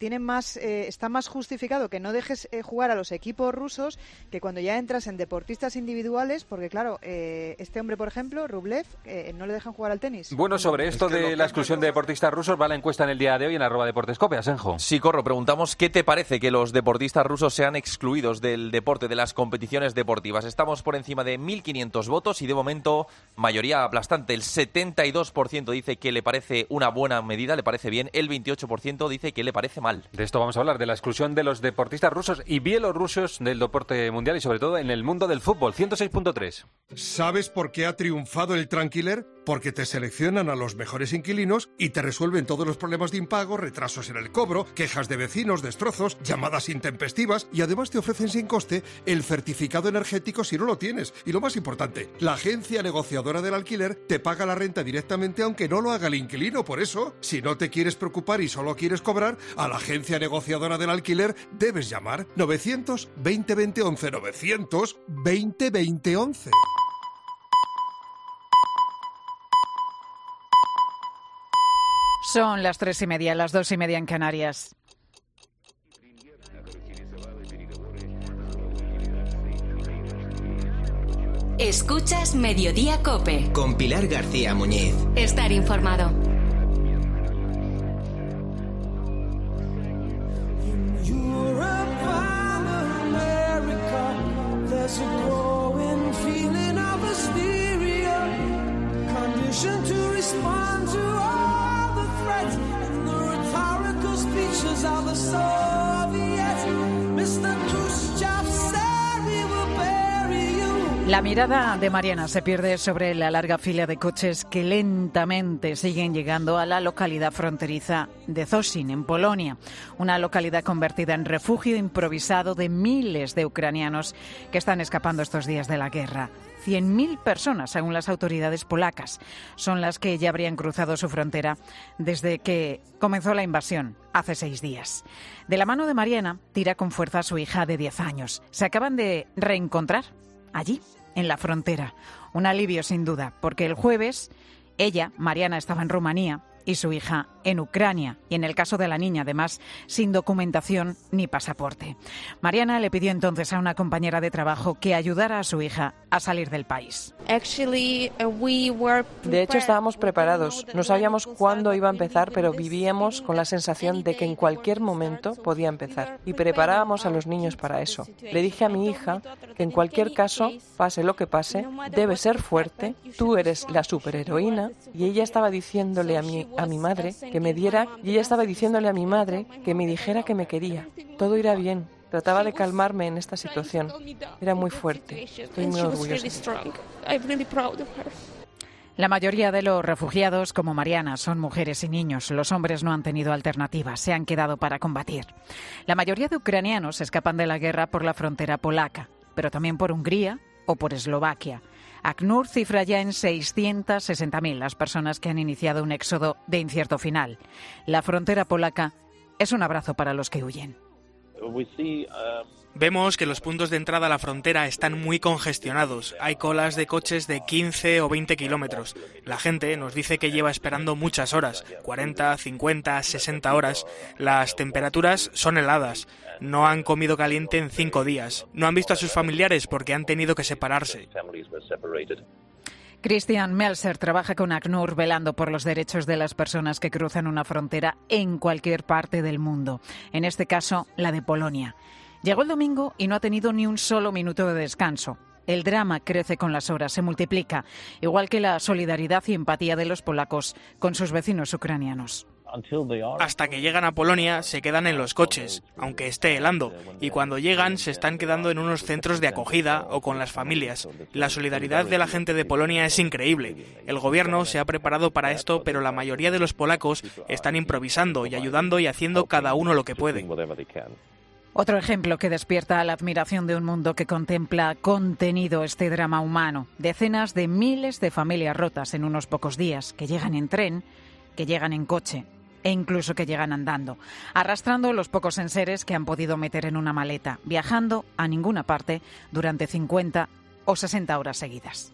está más justificado que no dejes jugar a los equipos rusos que cuando ya entras en deportistas individuales, porque claro, este hombre, por ejemplo, Rublev, no le dejan jugar al tenis. Bueno, sobre esto de la exclusión de deportistas rusos va la encuesta en el día de hoy en @deportes Deportes COPE, Asenjo. Sí, Corro, preguntamos qué te parece que los deportistas rusos sean excluidos del deporte, de las competiciones deportivas. Estamos por encima de 1.500 votos y de momento mayoría aplastante. El 72% dice que le parece una buena medida, le parece bien. El 28% dice que le parece mal. De esto vamos a hablar, de la exclusión de los deportistas rusos y bielorrusos del deporte mundial y sobre todo en el mundo del fútbol. 106.3. ¿Sabes por qué ha triunfado el Tranquiler? Porque te seleccionan a los mejores inquilinos y te resuelven todos los problemas de impago, retrasos en el cobro, quejas de vecinos, destrozos, llamadas intempestivas y además te ofrecen sin coste el certificado energético si no lo tienes. Y lo más importante, la agencia negociadora del alquiler te paga la renta directamente aunque no lo haga el inquilino. Por eso, si no te quieres preocupar y solo quieres cobrar, a la agencia negociadora del alquiler debes llamar 900 20 20 11 900 20 20 11. Son las 3:30, las 2:30 en Canarias. Escuchas Mediodía COPE. Con Pilar García Muñiz. Estar informado. La mirada de Mariana se pierde sobre la larga fila de coches que lentamente siguen llegando a la localidad fronteriza de Zosin, en Polonia, una localidad convertida en refugio improvisado de miles de ucranianos que están escapando estos días de la guerra. 100.000 personas, según las autoridades polacas, son las que ya habrían cruzado su frontera desde que comenzó la invasión hace 6 días. De la mano de Mariana tira con fuerza a su hija de 10 años. Se acaban de reencontrar allí, en la frontera. Un alivio sin duda, porque el jueves ella, Mariana, estaba en Rumanía y su hija en Ucrania, y en el caso de la niña, además, sin documentación ni pasaporte. Mariana le pidió entonces a una compañera de trabajo que ayudara a su hija a salir del país. De hecho, estábamos preparados. No sabíamos cuándo iba a empezar, pero vivíamos con la sensación de que en cualquier momento podía empezar. Y preparábamos a los niños para eso. Le dije a mi hija que en cualquier caso, pase lo que pase, debes ser fuerte, tú eres la superheroína, y ella estaba diciéndole a mi madre que me diera, y ella estaba diciéndole a mi madre que me dijera que me quería. Todo irá bien. Trataba de calmarme en esta situación. Era muy fuerte. Estoy muy orgullosa. La mayoría de los refugiados, como Mariana, son mujeres y niños. Los hombres no han tenido alternativas, se han quedado para combatir. La mayoría de ucranianos escapan de la guerra por la frontera polaca, pero también por Hungría o por Eslovaquia. ACNUR cifra ya en 660.000 las personas que han iniciado un éxodo de incierto final. La frontera polaca es un abrazo para los que huyen. Vemos que los puntos de entrada a la frontera están muy congestionados. Hay colas de coches de 15 o 20 kilómetros. La gente nos dice que lleva esperando muchas horas, 40, 50, 60 horas. Las temperaturas son heladas. No han comido caliente en 5 días. No han visto a sus familiares porque han tenido que separarse. Christian Melser trabaja con ACNUR velando por los derechos de las personas que cruzan una frontera en cualquier parte del mundo. En este caso, la de Polonia. Llegó el domingo y no ha tenido ni un solo minuto de descanso. El drama crece con las horas, se multiplica, igual que la solidaridad y empatía de los polacos con sus vecinos ucranianos. Hasta que llegan a Polonia se quedan en los coches, aunque esté helando, y cuando llegan se están quedando en unos centros de acogida o con las familias. La solidaridad de la gente de Polonia es increíble. El gobierno se ha preparado para esto, pero la mayoría de los polacos están improvisando y ayudando y haciendo cada uno lo que puede. Otro ejemplo que despierta la admiración de un mundo que contempla contenido este drama humano. Decenas de miles de familias rotas en unos pocos días, que llegan en tren, que llegan en coche e incluso que llegan andando, arrastrando los pocos enseres que han podido meter en una maleta, viajando a ninguna parte durante 50 o 60 horas seguidas.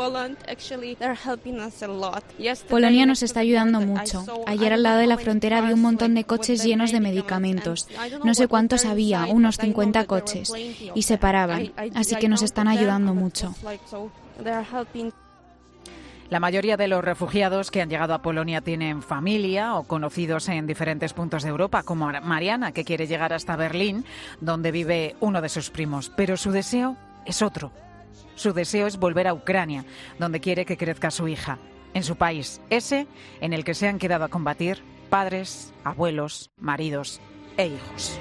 Polonia nos está ayudando mucho. Ayer al lado de la frontera vi un montón de coches llenos de medicamentos. No sé cuántos había, unos 50 coches. Y se paraban, así que nos están ayudando mucho. La mayoría de los refugiados que han llegado a Polonia tienen familia o conocidos en diferentes puntos de Europa, como Mariana, que quiere llegar hasta Berlín, donde vive uno de sus primos. Pero su deseo es otro. Su deseo es volver a Ucrania, donde quiere que crezca su hija, en su país, ese en el que se han quedado a combatir padres, abuelos, maridos e hijos.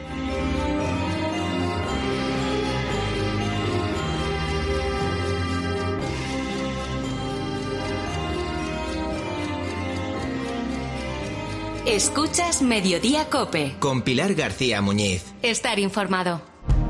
Escuchas Mediodía COPE. Con Pilar García Muñiz. Estar informado.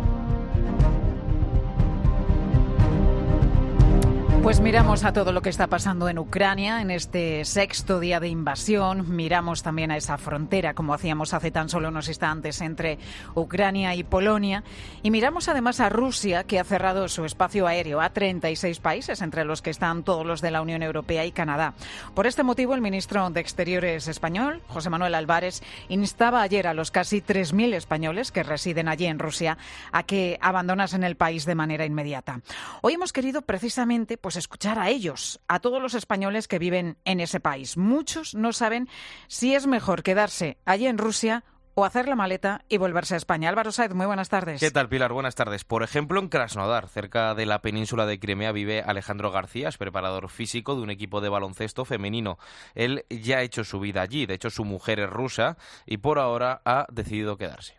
Pues miramos a todo lo que está pasando en Ucrania en este 6º día de invasión. Miramos también a esa frontera, como hacíamos hace tan solo unos instantes, entre Ucrania y Polonia. Y miramos además a Rusia, que ha cerrado su espacio aéreo a 36 países, entre los que están todos los de la Unión Europea y Canadá. Por este motivo, el ministro de Exteriores español, José Manuel Álvarez, instaba ayer a los casi 3.000 españoles que residen allí en Rusia a que abandonasen el país de manera inmediata. Hoy hemos querido precisamente escuchar a ellos, a todos los españoles que viven en ese país. Muchos no saben si es mejor quedarse allí en Rusia o hacer la maleta y volverse a España. Álvaro Sáez, muy buenas tardes. ¿Qué tal, Pilar? Buenas tardes. Por ejemplo, en Krasnodar, cerca de la península de Crimea, vive Alejandro García, es preparador físico de un equipo de baloncesto femenino. Él ya ha hecho su vida allí, de hecho su mujer es rusa y por ahora ha decidido quedarse.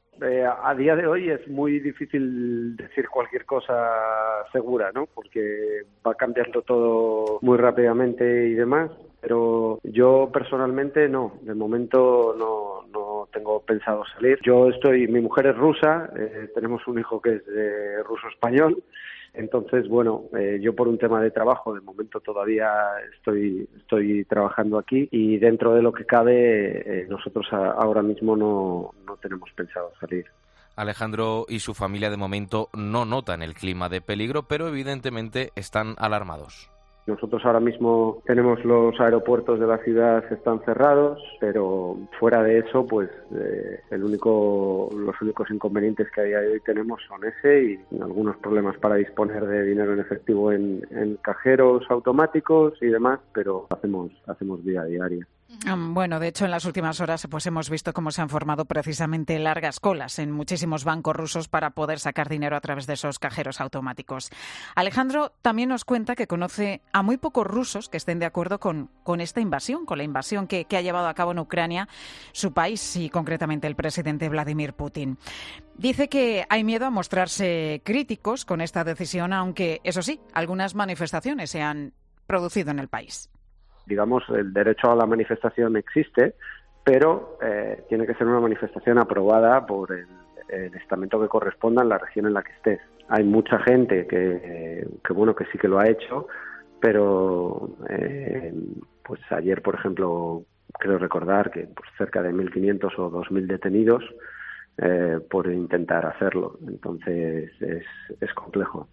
A día de hoy es muy difícil decir cualquier cosa segura, ¿no? Porque va cambiando todo muy rápidamente y demás, pero yo personalmente no, de momento no tengo pensado salir. Mi mujer es rusa, tenemos un hijo que es ruso-español. Entonces, bueno, yo por un tema de trabajo, de momento todavía estoy trabajando aquí y dentro de lo que cabe, nosotros ahora mismo no tenemos pensado salir. Alejandro y su familia de momento no notan el clima de peligro, pero evidentemente están alarmados. Nosotros ahora mismo tenemos los aeropuertos de la ciudad están cerrados, pero fuera de eso, pues los únicos inconvenientes que a día de hoy tenemos son ese y algunos problemas para disponer de dinero en efectivo en cajeros automáticos y demás, pero hacemos vida diaria. Bueno, de hecho, en las últimas horas hemos visto cómo se han formado precisamente largas colas en muchísimos bancos rusos para poder sacar dinero a través de esos cajeros automáticos. Alejandro también nos cuenta que conoce a muy pocos rusos que estén de acuerdo con esta invasión, con la invasión que ha llevado a cabo en Ucrania su país y concretamente el presidente Vladimir Putin. Dice que hay miedo a mostrarse críticos con esta decisión, aunque, eso sí, algunas manifestaciones se han producido en el país. Digamos, el derecho a la manifestación existe, pero tiene que ser una manifestación aprobada por el estamento que corresponda en la región en la que estés. Hay mucha gente que sí que lo ha hecho, pero pues ayer, por ejemplo, creo recordar que cerca de 1.500 o 2.000 detenidos por intentar hacerlo. Entonces es complejo.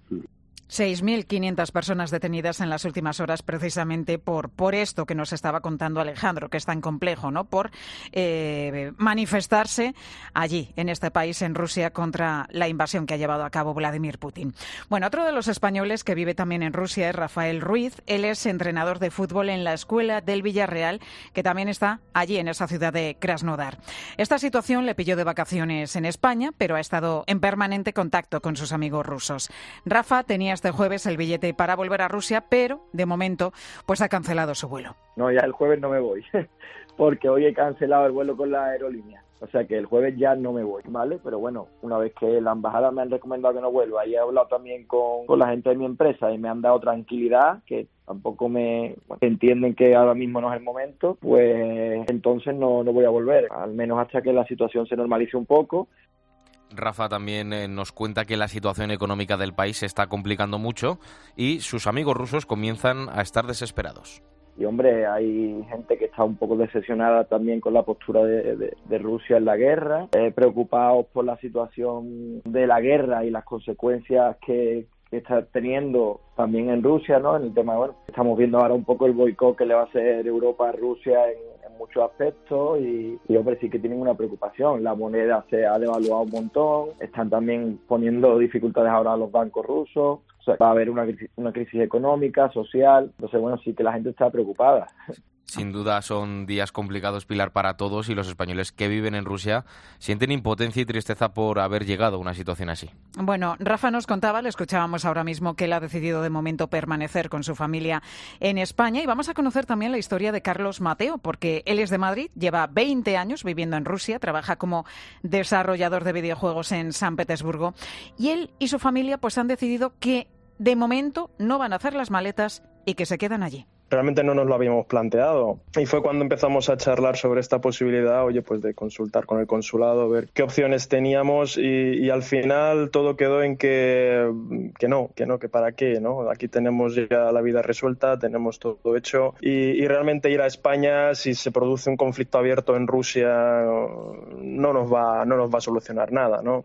6.500 personas detenidas en las últimas horas precisamente por esto que nos estaba contando Alejandro, que es tan complejo, ¿no? Por manifestarse allí, en este país, en Rusia, contra la invasión que ha llevado a cabo Vladimir Putin. Bueno, otro de los españoles que vive también en Rusia es Rafael Ruiz. Él es entrenador de fútbol en la escuela del Villarreal, que también está allí, en esa ciudad de Krasnodar. Esta situación le pilló de vacaciones en España, pero ha estado en permanente contacto con sus amigos rusos. Rafa tenía este jueves el billete para volver a Rusia, pero de momento ha cancelado su vuelo. No, ya el jueves no me voy, porque hoy he cancelado el vuelo con la aerolínea. O sea que el jueves ya no me voy, ¿vale? Pero bueno, una vez que la embajada me han recomendado que no vuelva y he hablado también con la gente de mi empresa y me han dado tranquilidad, que tampoco entienden que ahora mismo no es el momento, pues entonces no voy a volver, al menos hasta que la situación se normalice un poco. Rafa también nos cuenta que la situación económica del país se está complicando mucho y sus amigos rusos comienzan a estar desesperados. Y hombre, hay gente que está un poco decepcionada también con la postura de Rusia en la guerra, preocupados por la situación de la guerra y las consecuencias que está teniendo también en Rusia, ¿no? En el tema, estamos viendo ahora un poco el boicot que le va a hacer Europa a Rusia en muchos aspectos y hombre, sí que tienen una preocupación. La moneda se ha devaluado un montón, están también poniendo dificultades ahora a los bancos rusos. O sea, va a haber una crisis económica, social. Entonces, bueno, sí que la gente está preocupada. Sin duda son días complicados, Pilar, para todos, y los españoles que viven en Rusia sienten impotencia y tristeza por haber llegado a una situación así. Bueno, Rafa nos contaba, le escuchábamos ahora mismo, que él ha decidido de momento permanecer con su familia en España, y vamos a conocer también la historia de Carlos Mateo, porque él es de Madrid, lleva 20 años viviendo en Rusia, trabaja como desarrollador de videojuegos en San Petersburgo, y él y su familia pues han decidido que de momento no van a hacer las maletas y que se quedan allí. Realmente no nos lo habíamos planteado y fue cuando empezamos a charlar sobre esta posibilidad, pues de consultar con el consulado, ver qué opciones teníamos y al final todo quedó en que para qué, ¿no? Aquí tenemos ya la vida resuelta, tenemos todo hecho y realmente ir a España, si se produce un conflicto abierto en Rusia, no nos va a solucionar nada, ¿no?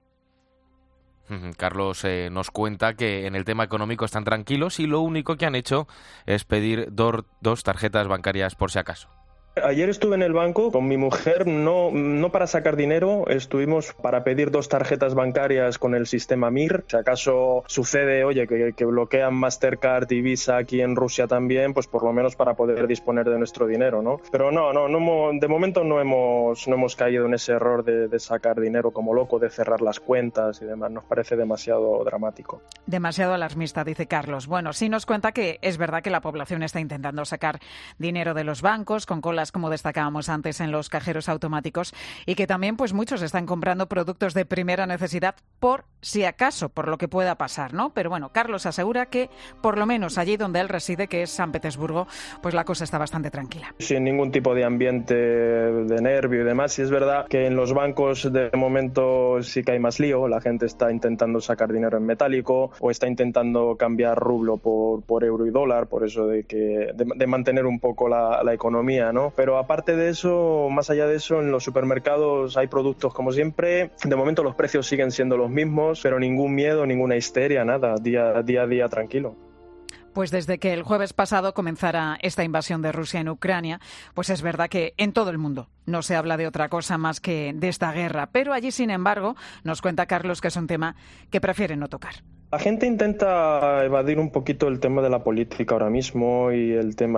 Carlos nos cuenta que en el tema económico están tranquilos y lo único que han hecho es pedir dos tarjetas bancarias por si acaso. Ayer estuve en el banco con mi mujer, no para sacar dinero, estuvimos para pedir 2 tarjetas bancarias con el sistema MIR. Si acaso sucede, que bloquean Mastercard y Visa aquí en Rusia también, pues por lo menos para poder disponer de nuestro dinero, ¿no? Pero no de momento no hemos caído en ese error de sacar dinero como loco, de cerrar las cuentas y demás. Nos parece demasiado dramático. Demasiado alarmista, dice Carlos. Bueno, sí nos cuenta que es verdad que la población está intentando sacar dinero de los bancos con colas, como destacábamos antes, en los cajeros automáticos, y que también pues muchos están comprando productos de primera necesidad por si acaso, por lo que pueda pasar, ¿no? Pero bueno, Carlos asegura que por lo menos allí donde él reside, que es San Petersburgo, pues la cosa está bastante tranquila. Sin ningún tipo de ambiente de nervio y demás, y es verdad que en los bancos de momento sí que hay más lío, la gente está intentando sacar dinero en metálico o está intentando cambiar rublo por euro y dólar, por eso de mantener un poco la economía, ¿no? Pero aparte de eso, más allá de eso, en los supermercados hay productos como siempre. De momento los precios siguen siendo los mismos, pero ningún miedo, ninguna histeria, nada. Día a día tranquilo. Pues desde que el jueves pasado comenzara esta invasión de Rusia en Ucrania, pues es verdad que en todo el mundo no se habla de otra cosa más que de esta guerra. Pero allí, sin embargo, nos cuenta Carlos que es un tema que prefiere no tocar. La gente intenta evadir un poquito el tema de la política ahora mismo y el tema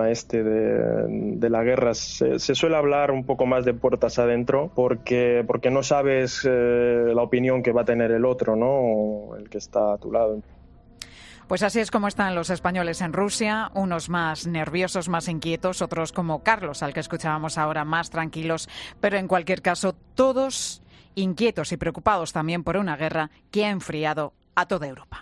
de la guerra. Se suele hablar un poco más de puertas adentro porque no sabes la opinión que va a tener el otro, ¿no? O el que está a tu lado. Pues así es como están los españoles en Rusia, unos más nerviosos, más inquietos, otros como Carlos, al que escuchábamos ahora, más tranquilos, pero en cualquier caso todos inquietos y preocupados también por una guerra que ha enfriado a toda Europa.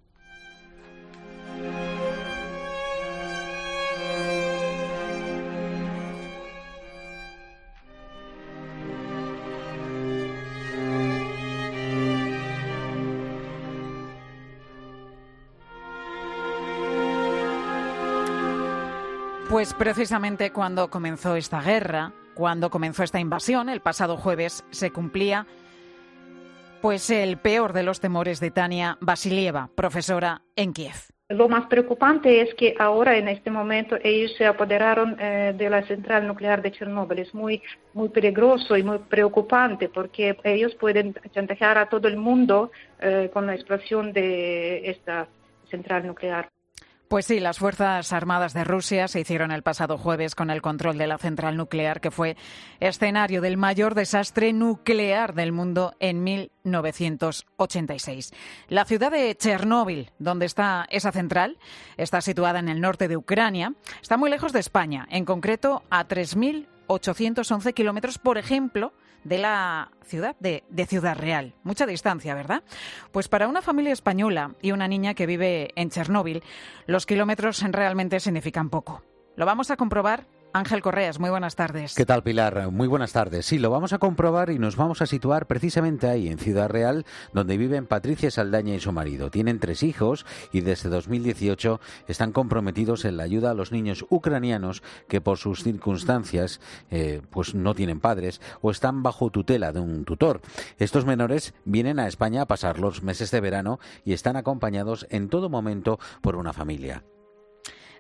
Pues precisamente cuando comenzó esta guerra, cuando comenzó esta invasión, el pasado jueves, se cumplía pues el peor de los temores de Tania Vasilieva, profesora en Kiev. Lo más preocupante es que ahora, en este momento, ellos se apoderaron de la central nuclear de Chernóbil. Es muy peligroso y muy preocupante porque ellos pueden chantajear a todo el mundo con la explosión de esta central nuclear. Pues sí, las Fuerzas Armadas de Rusia se hicieron el pasado jueves con el control de la central nuclear, que fue escenario del mayor desastre nuclear del mundo en 1986. La ciudad de Chernóbil, donde está esa central, está situada en el norte de Ucrania, está muy lejos de España, en concreto a 3.811 kilómetros, por ejemplo, de la ciudad de Ciudad Real. Mucha distancia, ¿verdad? Pues para una familia española y una niña que vive en Chernóbil, los kilómetros realmente significan poco. Lo vamos a comprobar. Ángel Correas, muy buenas tardes. ¿Qué tal, Pilar? Muy buenas tardes. Sí, lo vamos a comprobar y nos vamos a situar precisamente ahí, en Ciudad Real, donde viven Patricia Saldaña y su marido. Tienen 3 hijos y desde 2018 están comprometidos en la ayuda a los niños ucranianos que por sus circunstancias pues no tienen padres o están bajo tutela de un tutor. Estos menores vienen a España a pasar los meses de verano y están acompañados en todo momento por una familia.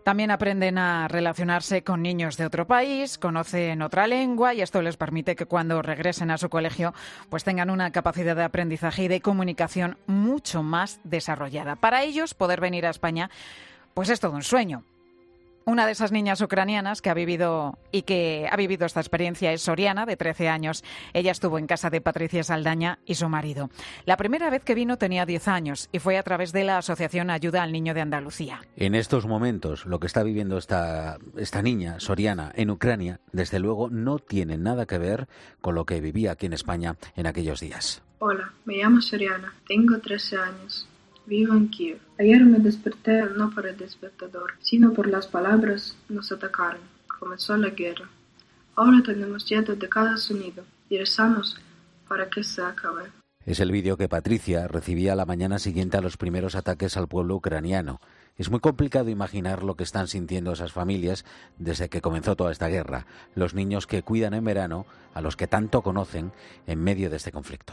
También aprenden a relacionarse con niños de otro país, conocen otra lengua y esto les permite que cuando regresen a su colegio pues tengan una capacidad de aprendizaje y de comunicación mucho más desarrollada. Para ellos, poder venir a España pues es todo un sueño. Una de esas niñas ucranianas que ha vivido esta experiencia es Soriana, de 13 años. Ella estuvo en casa de Patricia Saldaña y su marido. La primera vez que vino tenía 10 años y fue a través de la Asociación Ayuda al Niño de Andalucía. En estos momentos, lo que está viviendo esta niña, Soriana, en Ucrania, desde luego no tiene nada que ver con lo que vivía aquí en España en aquellos días. Hola, me llamo Soriana, tengo 13 años. Vivo en Kiev. Ayer me desperté no por el despertador, sino por las palabras "nos atacaron". Comenzó la guerra. Ahora tenemos miedo de cada sonido y rezamos para que se acabe. Es el vídeo que Patricia recibía la mañana siguiente a los primeros ataques al pueblo ucraniano. Es muy complicado imaginar lo que están sintiendo esas familias desde que comenzó toda esta guerra. Los niños que cuidan en verano, a los que tanto conocen, en medio de este conflicto.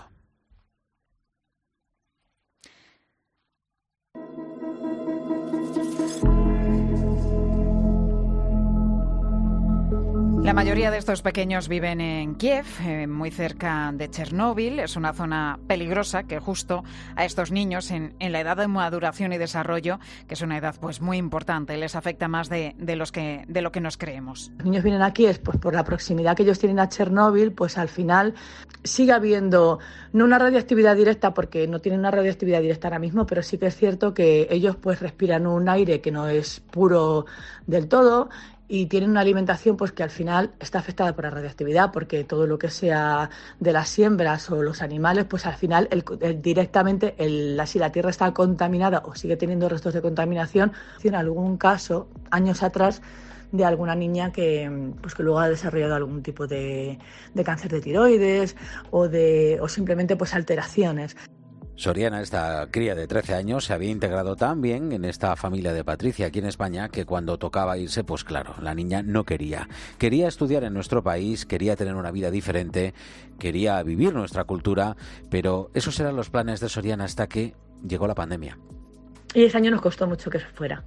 La mayoría de estos pequeños viven en Kiev, muy cerca de Chernóbil. Es una zona peligrosa que justo a estos niños en la edad de maduración y desarrollo, que es una edad pues muy importante, les afecta más de lo que nos creemos. Los niños vienen aquí pues por la proximidad que ellos tienen a Chernóbil, pues al final sigue habiendo no una radioactividad directa, porque no tienen una radioactividad directa ahora mismo, pero sí que es cierto que ellos pues respiran un aire que no es puro del todo, y tienen una alimentación pues que al final está afectada por la radioactividad, porque todo lo que sea de las siembras o los animales, pues al final directamente si la tierra está contaminada o sigue teniendo restos de contaminación. En algún caso, años atrás, de alguna niña que luego ha desarrollado algún tipo de cáncer de tiroides o simplemente pues alteraciones. Soriana, esta cría de 13 años, se había integrado tan bien en esta familia de Patricia aquí en España que cuando tocaba irse, pues claro, la niña no quería. Quería estudiar en nuestro país, quería tener una vida diferente, quería vivir nuestra cultura, pero esos eran los planes de Soriana hasta que llegó la pandemia. Y ese año nos costó mucho que se fuera,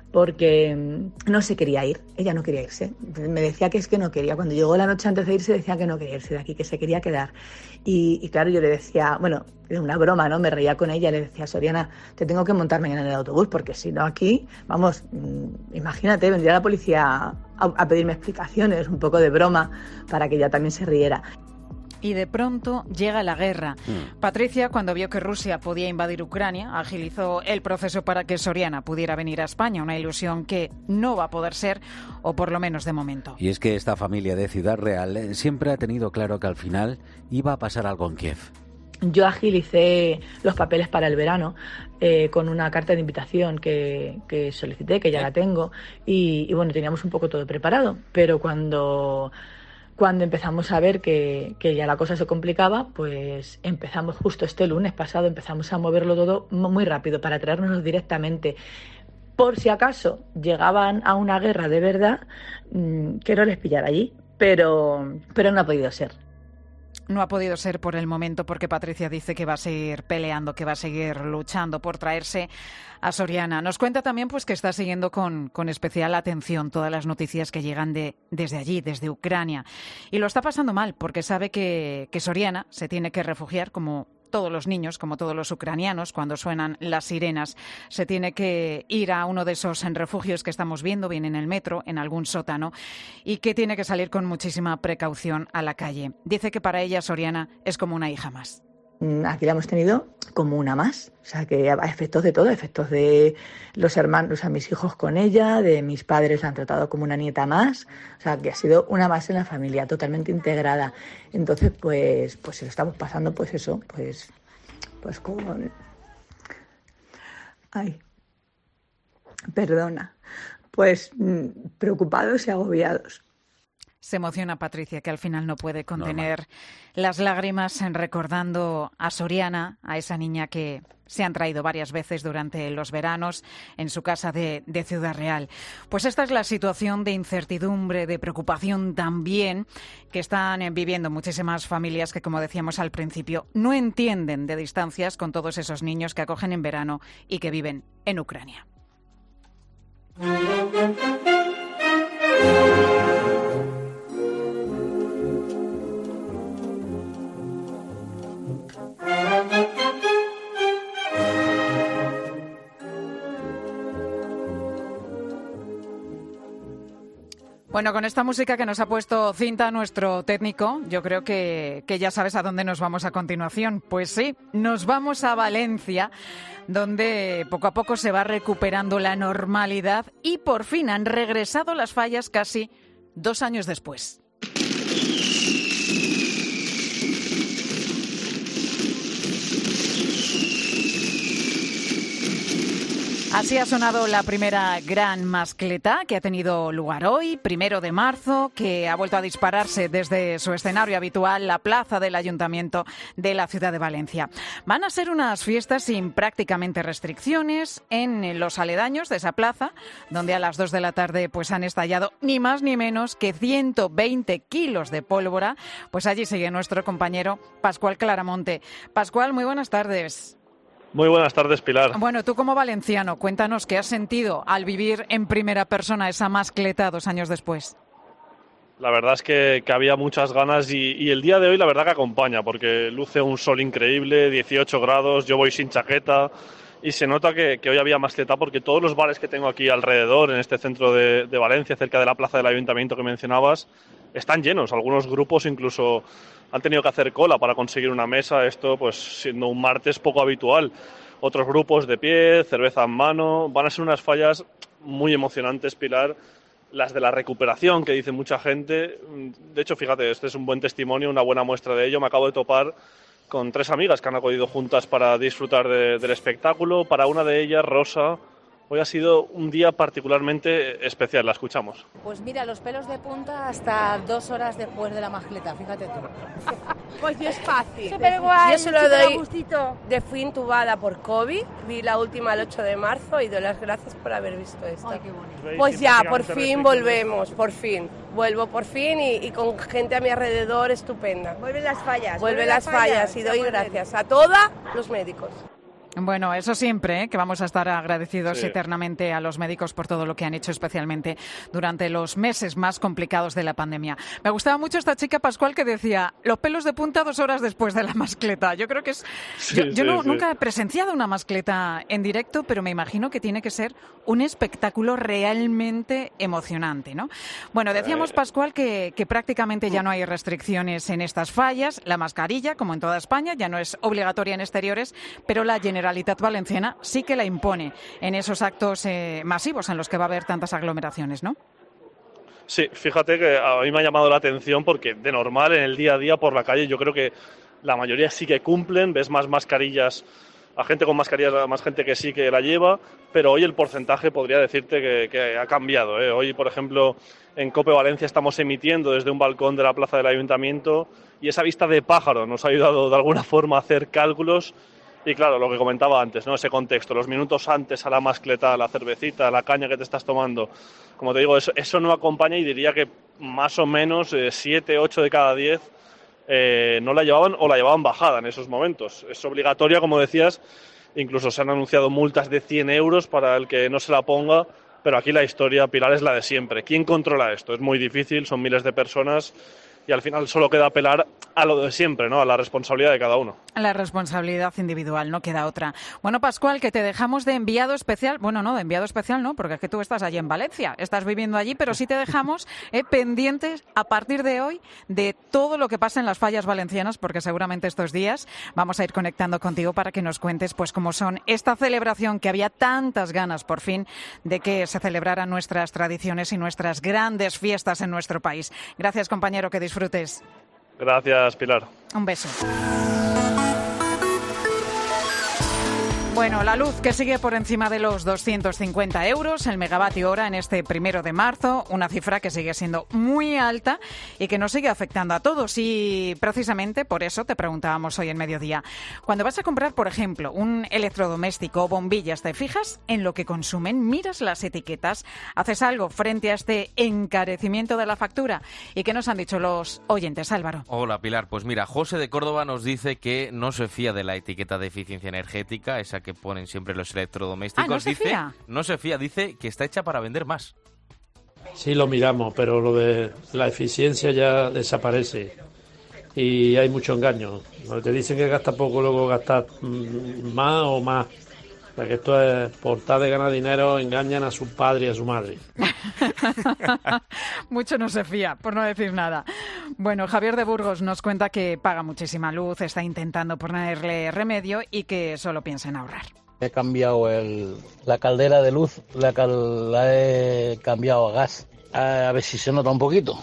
porque no se quería ir, ella no quería irse. Me decía que es que no quería. Cuando llegó la noche antes de irse, decía que no quería irse de aquí, que se quería quedar. Y claro, yo le decía, bueno, era una broma, ¿no? Me reía con ella, le decía, Soriana, te tengo que montar mañana en el autobús, porque si no aquí, vamos, imagínate, vendría la policía a pedirme explicaciones, un poco de broma, para que ella también se riera. Y de pronto llega la guerra. Patricia, cuando vio que Rusia podía invadir Ucrania, agilizó el proceso para que Soriana pudiera venir a España, una ilusión que no va a poder ser, o por lo menos de momento. Y es que esta familia de Ciudad Real siempre ha tenido claro que al final iba a pasar algo en Kiev. Yo agilicé los papeles para el verano con una carta de invitación que solicité, que ya la tengo, y bueno, teníamos un poco todo preparado, pero cuando empezamos a ver que ya la cosa se complicaba, pues empezamos justo este lunes pasado, empezamos a moverlo todo muy rápido para traérnoslo directamente. Por si acaso llegaban a una guerra de verdad, que no les pillara allí, pero no ha podido ser. No ha podido ser por el momento, porque Patricia dice que va a seguir peleando, que va a seguir luchando por traerse a Soriana. Nos cuenta también pues que está siguiendo con especial atención todas las noticias que llegan desde allí, desde Ucrania. Y lo está pasando mal, porque sabe que Soriana se tiene que refugiar, como todos los niños, como todos los ucranianos, cuando suenan las sirenas, se tiene que ir a uno de esos refugios que estamos viendo, bien en el metro, en algún sótano, y que tiene que salir con muchísima precaución a la calle. Dice que para ella Soriana es como una hija más. Aquí la hemos tenido como una más, o sea que a efectos de todo, a efectos de los hermanos, a mis hijos con ella, de mis padres la han tratado como una nieta más, o sea que ha sido una más en la familia, totalmente integrada. Entonces pues se lo estamos pasando pues eso, pues con... Ay, perdona, pues preocupados y agobiados. Se emociona Patricia, que al final no puede contener las lágrimas recordando a Soriana, a esa niña que se han traído varias veces durante los veranos en su casa de Ciudad Real. Pues esta es la situación de incertidumbre, de preocupación también que están viviendo muchísimas familias que, como decíamos al principio, no entienden de distancias con todos esos niños que acogen en verano y que viven en Ucrania. Bueno, con esta música que nos ha puesto Cinta, nuestro técnico, yo creo que ya sabes a dónde nos vamos a continuación. Pues sí, nos vamos a Valencia, donde poco a poco se va recuperando la normalidad y por fin han regresado las fallas casi 2 años después. Así ha sonado la primera gran mascleta que ha tenido lugar hoy, 1 de marzo, que ha vuelto a dispararse desde su escenario habitual, la plaza del Ayuntamiento de la ciudad de Valencia. Van a ser unas fiestas sin prácticamente restricciones en los aledaños de esa plaza, donde a las 2 de la tarde pues han estallado ni más ni menos que 120 kilos de pólvora. Pues allí sigue nuestro compañero Pascual Claramonte. Pascual, muy buenas tardes. Muy buenas tardes, Pilar. Bueno, tú como valenciano, cuéntanos qué has sentido al vivir en primera persona esa mascleta 2 años después. La verdad es que había muchas ganas y el día de hoy la verdad que acompaña, porque luce un sol increíble, 18 grados, yo voy sin chaqueta y se nota que hoy había mascleta porque todos los bares que tengo aquí alrededor, en este centro de Valencia, cerca de la plaza del Ayuntamiento que mencionabas, están llenos. Algunos grupos incluso han tenido que hacer cola para conseguir una mesa, esto pues siendo un martes poco habitual. Otros grupos de pie, cerveza en mano. Van a ser unas fallas muy emocionantes, Pilar, las de la recuperación que dice mucha gente. De hecho, fíjate, este es un buen testimonio, una buena muestra de ello. Me acabo de topar con 3 amigas que han acudido juntas para disfrutar del espectáculo. Para una de ellas, Rosa, hoy ha sido un día particularmente especial. La escuchamos. Pues mira, los pelos de punta hasta 2 horas después de la mascleta, fíjate tú. Pues es fácil. Súper guay, yo se lo doy gustito. Fui intubada por COVID, vi la última el 8 de marzo y doy las gracias por haber visto esto. Ay, qué bonito. Pues ya, por fin volvemos, por fin. Vuelvo por fin y con gente a mi alrededor estupenda. Vuelven las fallas. Vuelven las fallas y doy gracias a todos los médicos. Bueno, eso siempre, que vamos a estar agradecidos eternamente a los médicos por todo lo que han hecho, especialmente durante los meses más complicados de la pandemia. Me gustaba mucho esta chica, Pascual, que decía los pelos de punta 2 horas después de la mascleta. Yo creo que es... Nunca he presenciado una mascleta en directo, pero me imagino que tiene que ser un espectáculo realmente emocionante, ¿no? Bueno, decíamos, Pascual, que prácticamente ya no hay restricciones en estas fallas. La mascarilla, como en toda España, ya no es obligatoria en exteriores, pero la Generalitat Valenciana sí que la impone en esos actos masivos en los que va a haber tantas aglomeraciones, ¿no? Sí, fíjate que a mí me ha llamado la atención porque de normal en el día a día por la calle yo creo que la mayoría sí que cumplen, ves más mascarillas, a gente con mascarillas, más gente que sí que la lleva, pero hoy el porcentaje podría decirte que ha cambiado, ¿eh? Hoy, por ejemplo, en COPE Valencia estamos emitiendo desde un balcón de la plaza del Ayuntamiento y esa vista de pájaro nos ha ayudado de alguna forma a hacer cálculos. Y claro, lo que comentaba antes, ¿no? Ese contexto, los minutos antes a la mascleta, a la cervecita, a la caña que te estás tomando. Como te digo, eso no acompaña y diría que más o menos 7, 8 de cada 10 no la llevaban o la llevaban bajada en esos momentos. Es obligatoria, como decías, incluso se han anunciado multas de 100 euros para el que no se la ponga, pero aquí la historia, Pilar, es la de siempre. ¿Quién controla esto? Es muy difícil, son miles de personas y al final solo queda apelar a lo de siempre, ¿no? A la responsabilidad de cada uno. La responsabilidad individual, no queda otra. Bueno, Pascual, que te dejamos de enviado especial. Bueno, no, de enviado especial no, porque es que tú estás allí en Valencia, estás viviendo allí, pero sí te dejamos pendientes a partir de hoy de todo lo que pasa en las fallas valencianas, porque seguramente estos días vamos a ir conectando contigo para que nos cuentes pues cómo son esta celebración que había tantas ganas por fin de que se celebraran nuestras tradiciones y nuestras grandes fiestas en nuestro país. Gracias, compañero, que disfrutes. Gracias, Pilar. Un beso. Bueno, la luz que sigue por encima de los 250 euros el megavatio hora en este 1 de marzo, una cifra que sigue siendo muy alta y que nos sigue afectando a todos. Y precisamente por eso te preguntábamos hoy en Mediodía. Cuando vas a comprar, por ejemplo, un electrodoméstico o bombillas, ¿te fijas en lo que consumen? ¿Miras las etiquetas? ¿Haces algo frente a este encarecimiento de la factura? ¿Y qué nos han dicho los oyentes, Álvaro? Hola, Pilar. Pues mira, José de Córdoba nos dice que no se fía de la etiqueta de eficiencia energética, esa que ponen siempre los electrodomésticos. ¿no se fía? No se fía, dice que está hecha para vender más. Sí lo miramos, pero lo de la eficiencia ya desaparece y hay mucho engaño. Te dicen que gasta poco, luego gastas más o más. O sea que esto es por tal de ganar dinero, engañan a su padre y a su madre. Mucho no se fía, por no decir nada. Bueno, Javier de Burgos nos cuenta que paga muchísima luz, está intentando ponerle remedio y que solo piensa en ahorrar. He cambiado la caldera de luz, la he cambiado a gas, a ver si se nota un poquito.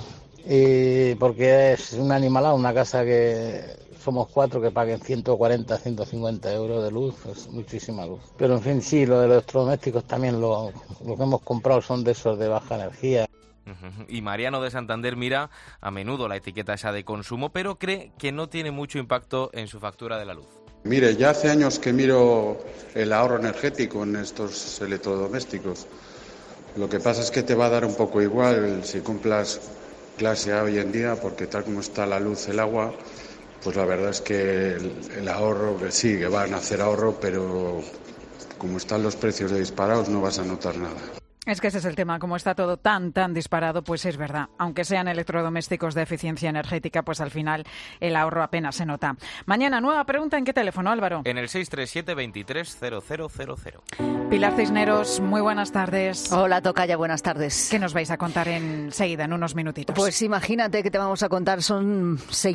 Y porque es una animalada, una casa que somos 4 que paguen 140, 150 euros de luz, es muchísima luz. Pero en fin, sí, lo de los electrodomésticos también, lo que hemos comprado son de esos de baja energía. Y Mariano de Santander mira a menudo la etiqueta esa de consumo, pero cree que no tiene mucho impacto en su factura de la luz. Mire, ya hace años que miro el ahorro energético en estos electrodomésticos. Lo que pasa es que te va a dar un poco igual si cumplas clase A hoy en día, porque tal como está la luz, el agua, pues la verdad es que el ahorro, que sí, que van a hacer ahorro, pero como están los precios disparados no vas a notar nada. Es que ese es el tema, como está todo tan disparado, pues es verdad. Aunque sean electrodomésticos de eficiencia energética, pues al final el ahorro apenas se nota. Mañana, nueva pregunta, ¿en qué teléfono, Álvaro? En el 637 23 0000. Pilar Cisneros, muy buenas tardes. Hola, tocaya, buenas tardes. ¿Qué nos vais a contar enseguida, en unos minutitos? Pues imagínate que te vamos a contar, son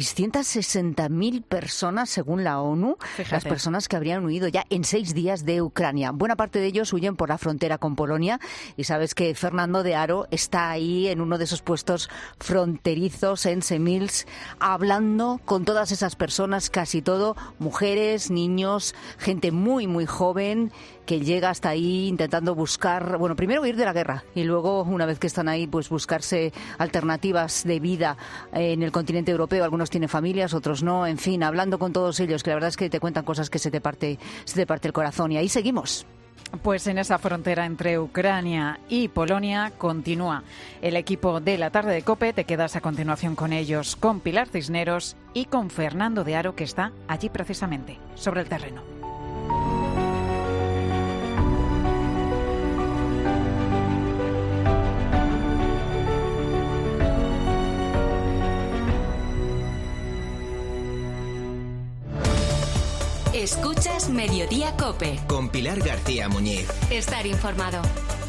660.000 personas, según la ONU, Fíjate. las personas que habrían huido ya en 6 días de Ucrania. Buena parte de ellos huyen por la frontera con Polonia. Y sabes que Fernando de Haro está ahí en uno de esos puestos fronterizos en Semils, hablando con todas esas personas, casi todo mujeres, niños, gente muy, muy joven que llega hasta ahí intentando buscar, bueno, primero huir de la guerra y luego, una vez que están ahí, pues buscarse alternativas de vida en el continente europeo. Algunos tienen familias, otros no, en fin, hablando con todos ellos, que la verdad es que te cuentan cosas que se te parte el corazón. Y ahí seguimos. Pues en esa frontera entre Ucrania y Polonia continúa el equipo de la tarde de COPE. Te quedas a continuación con ellos, con Pilar Cisneros y con Fernando de Haro, que está allí precisamente, sobre el terreno. Escuchas Mediodía COPE. Con Pilar García Muñiz. Estar informado.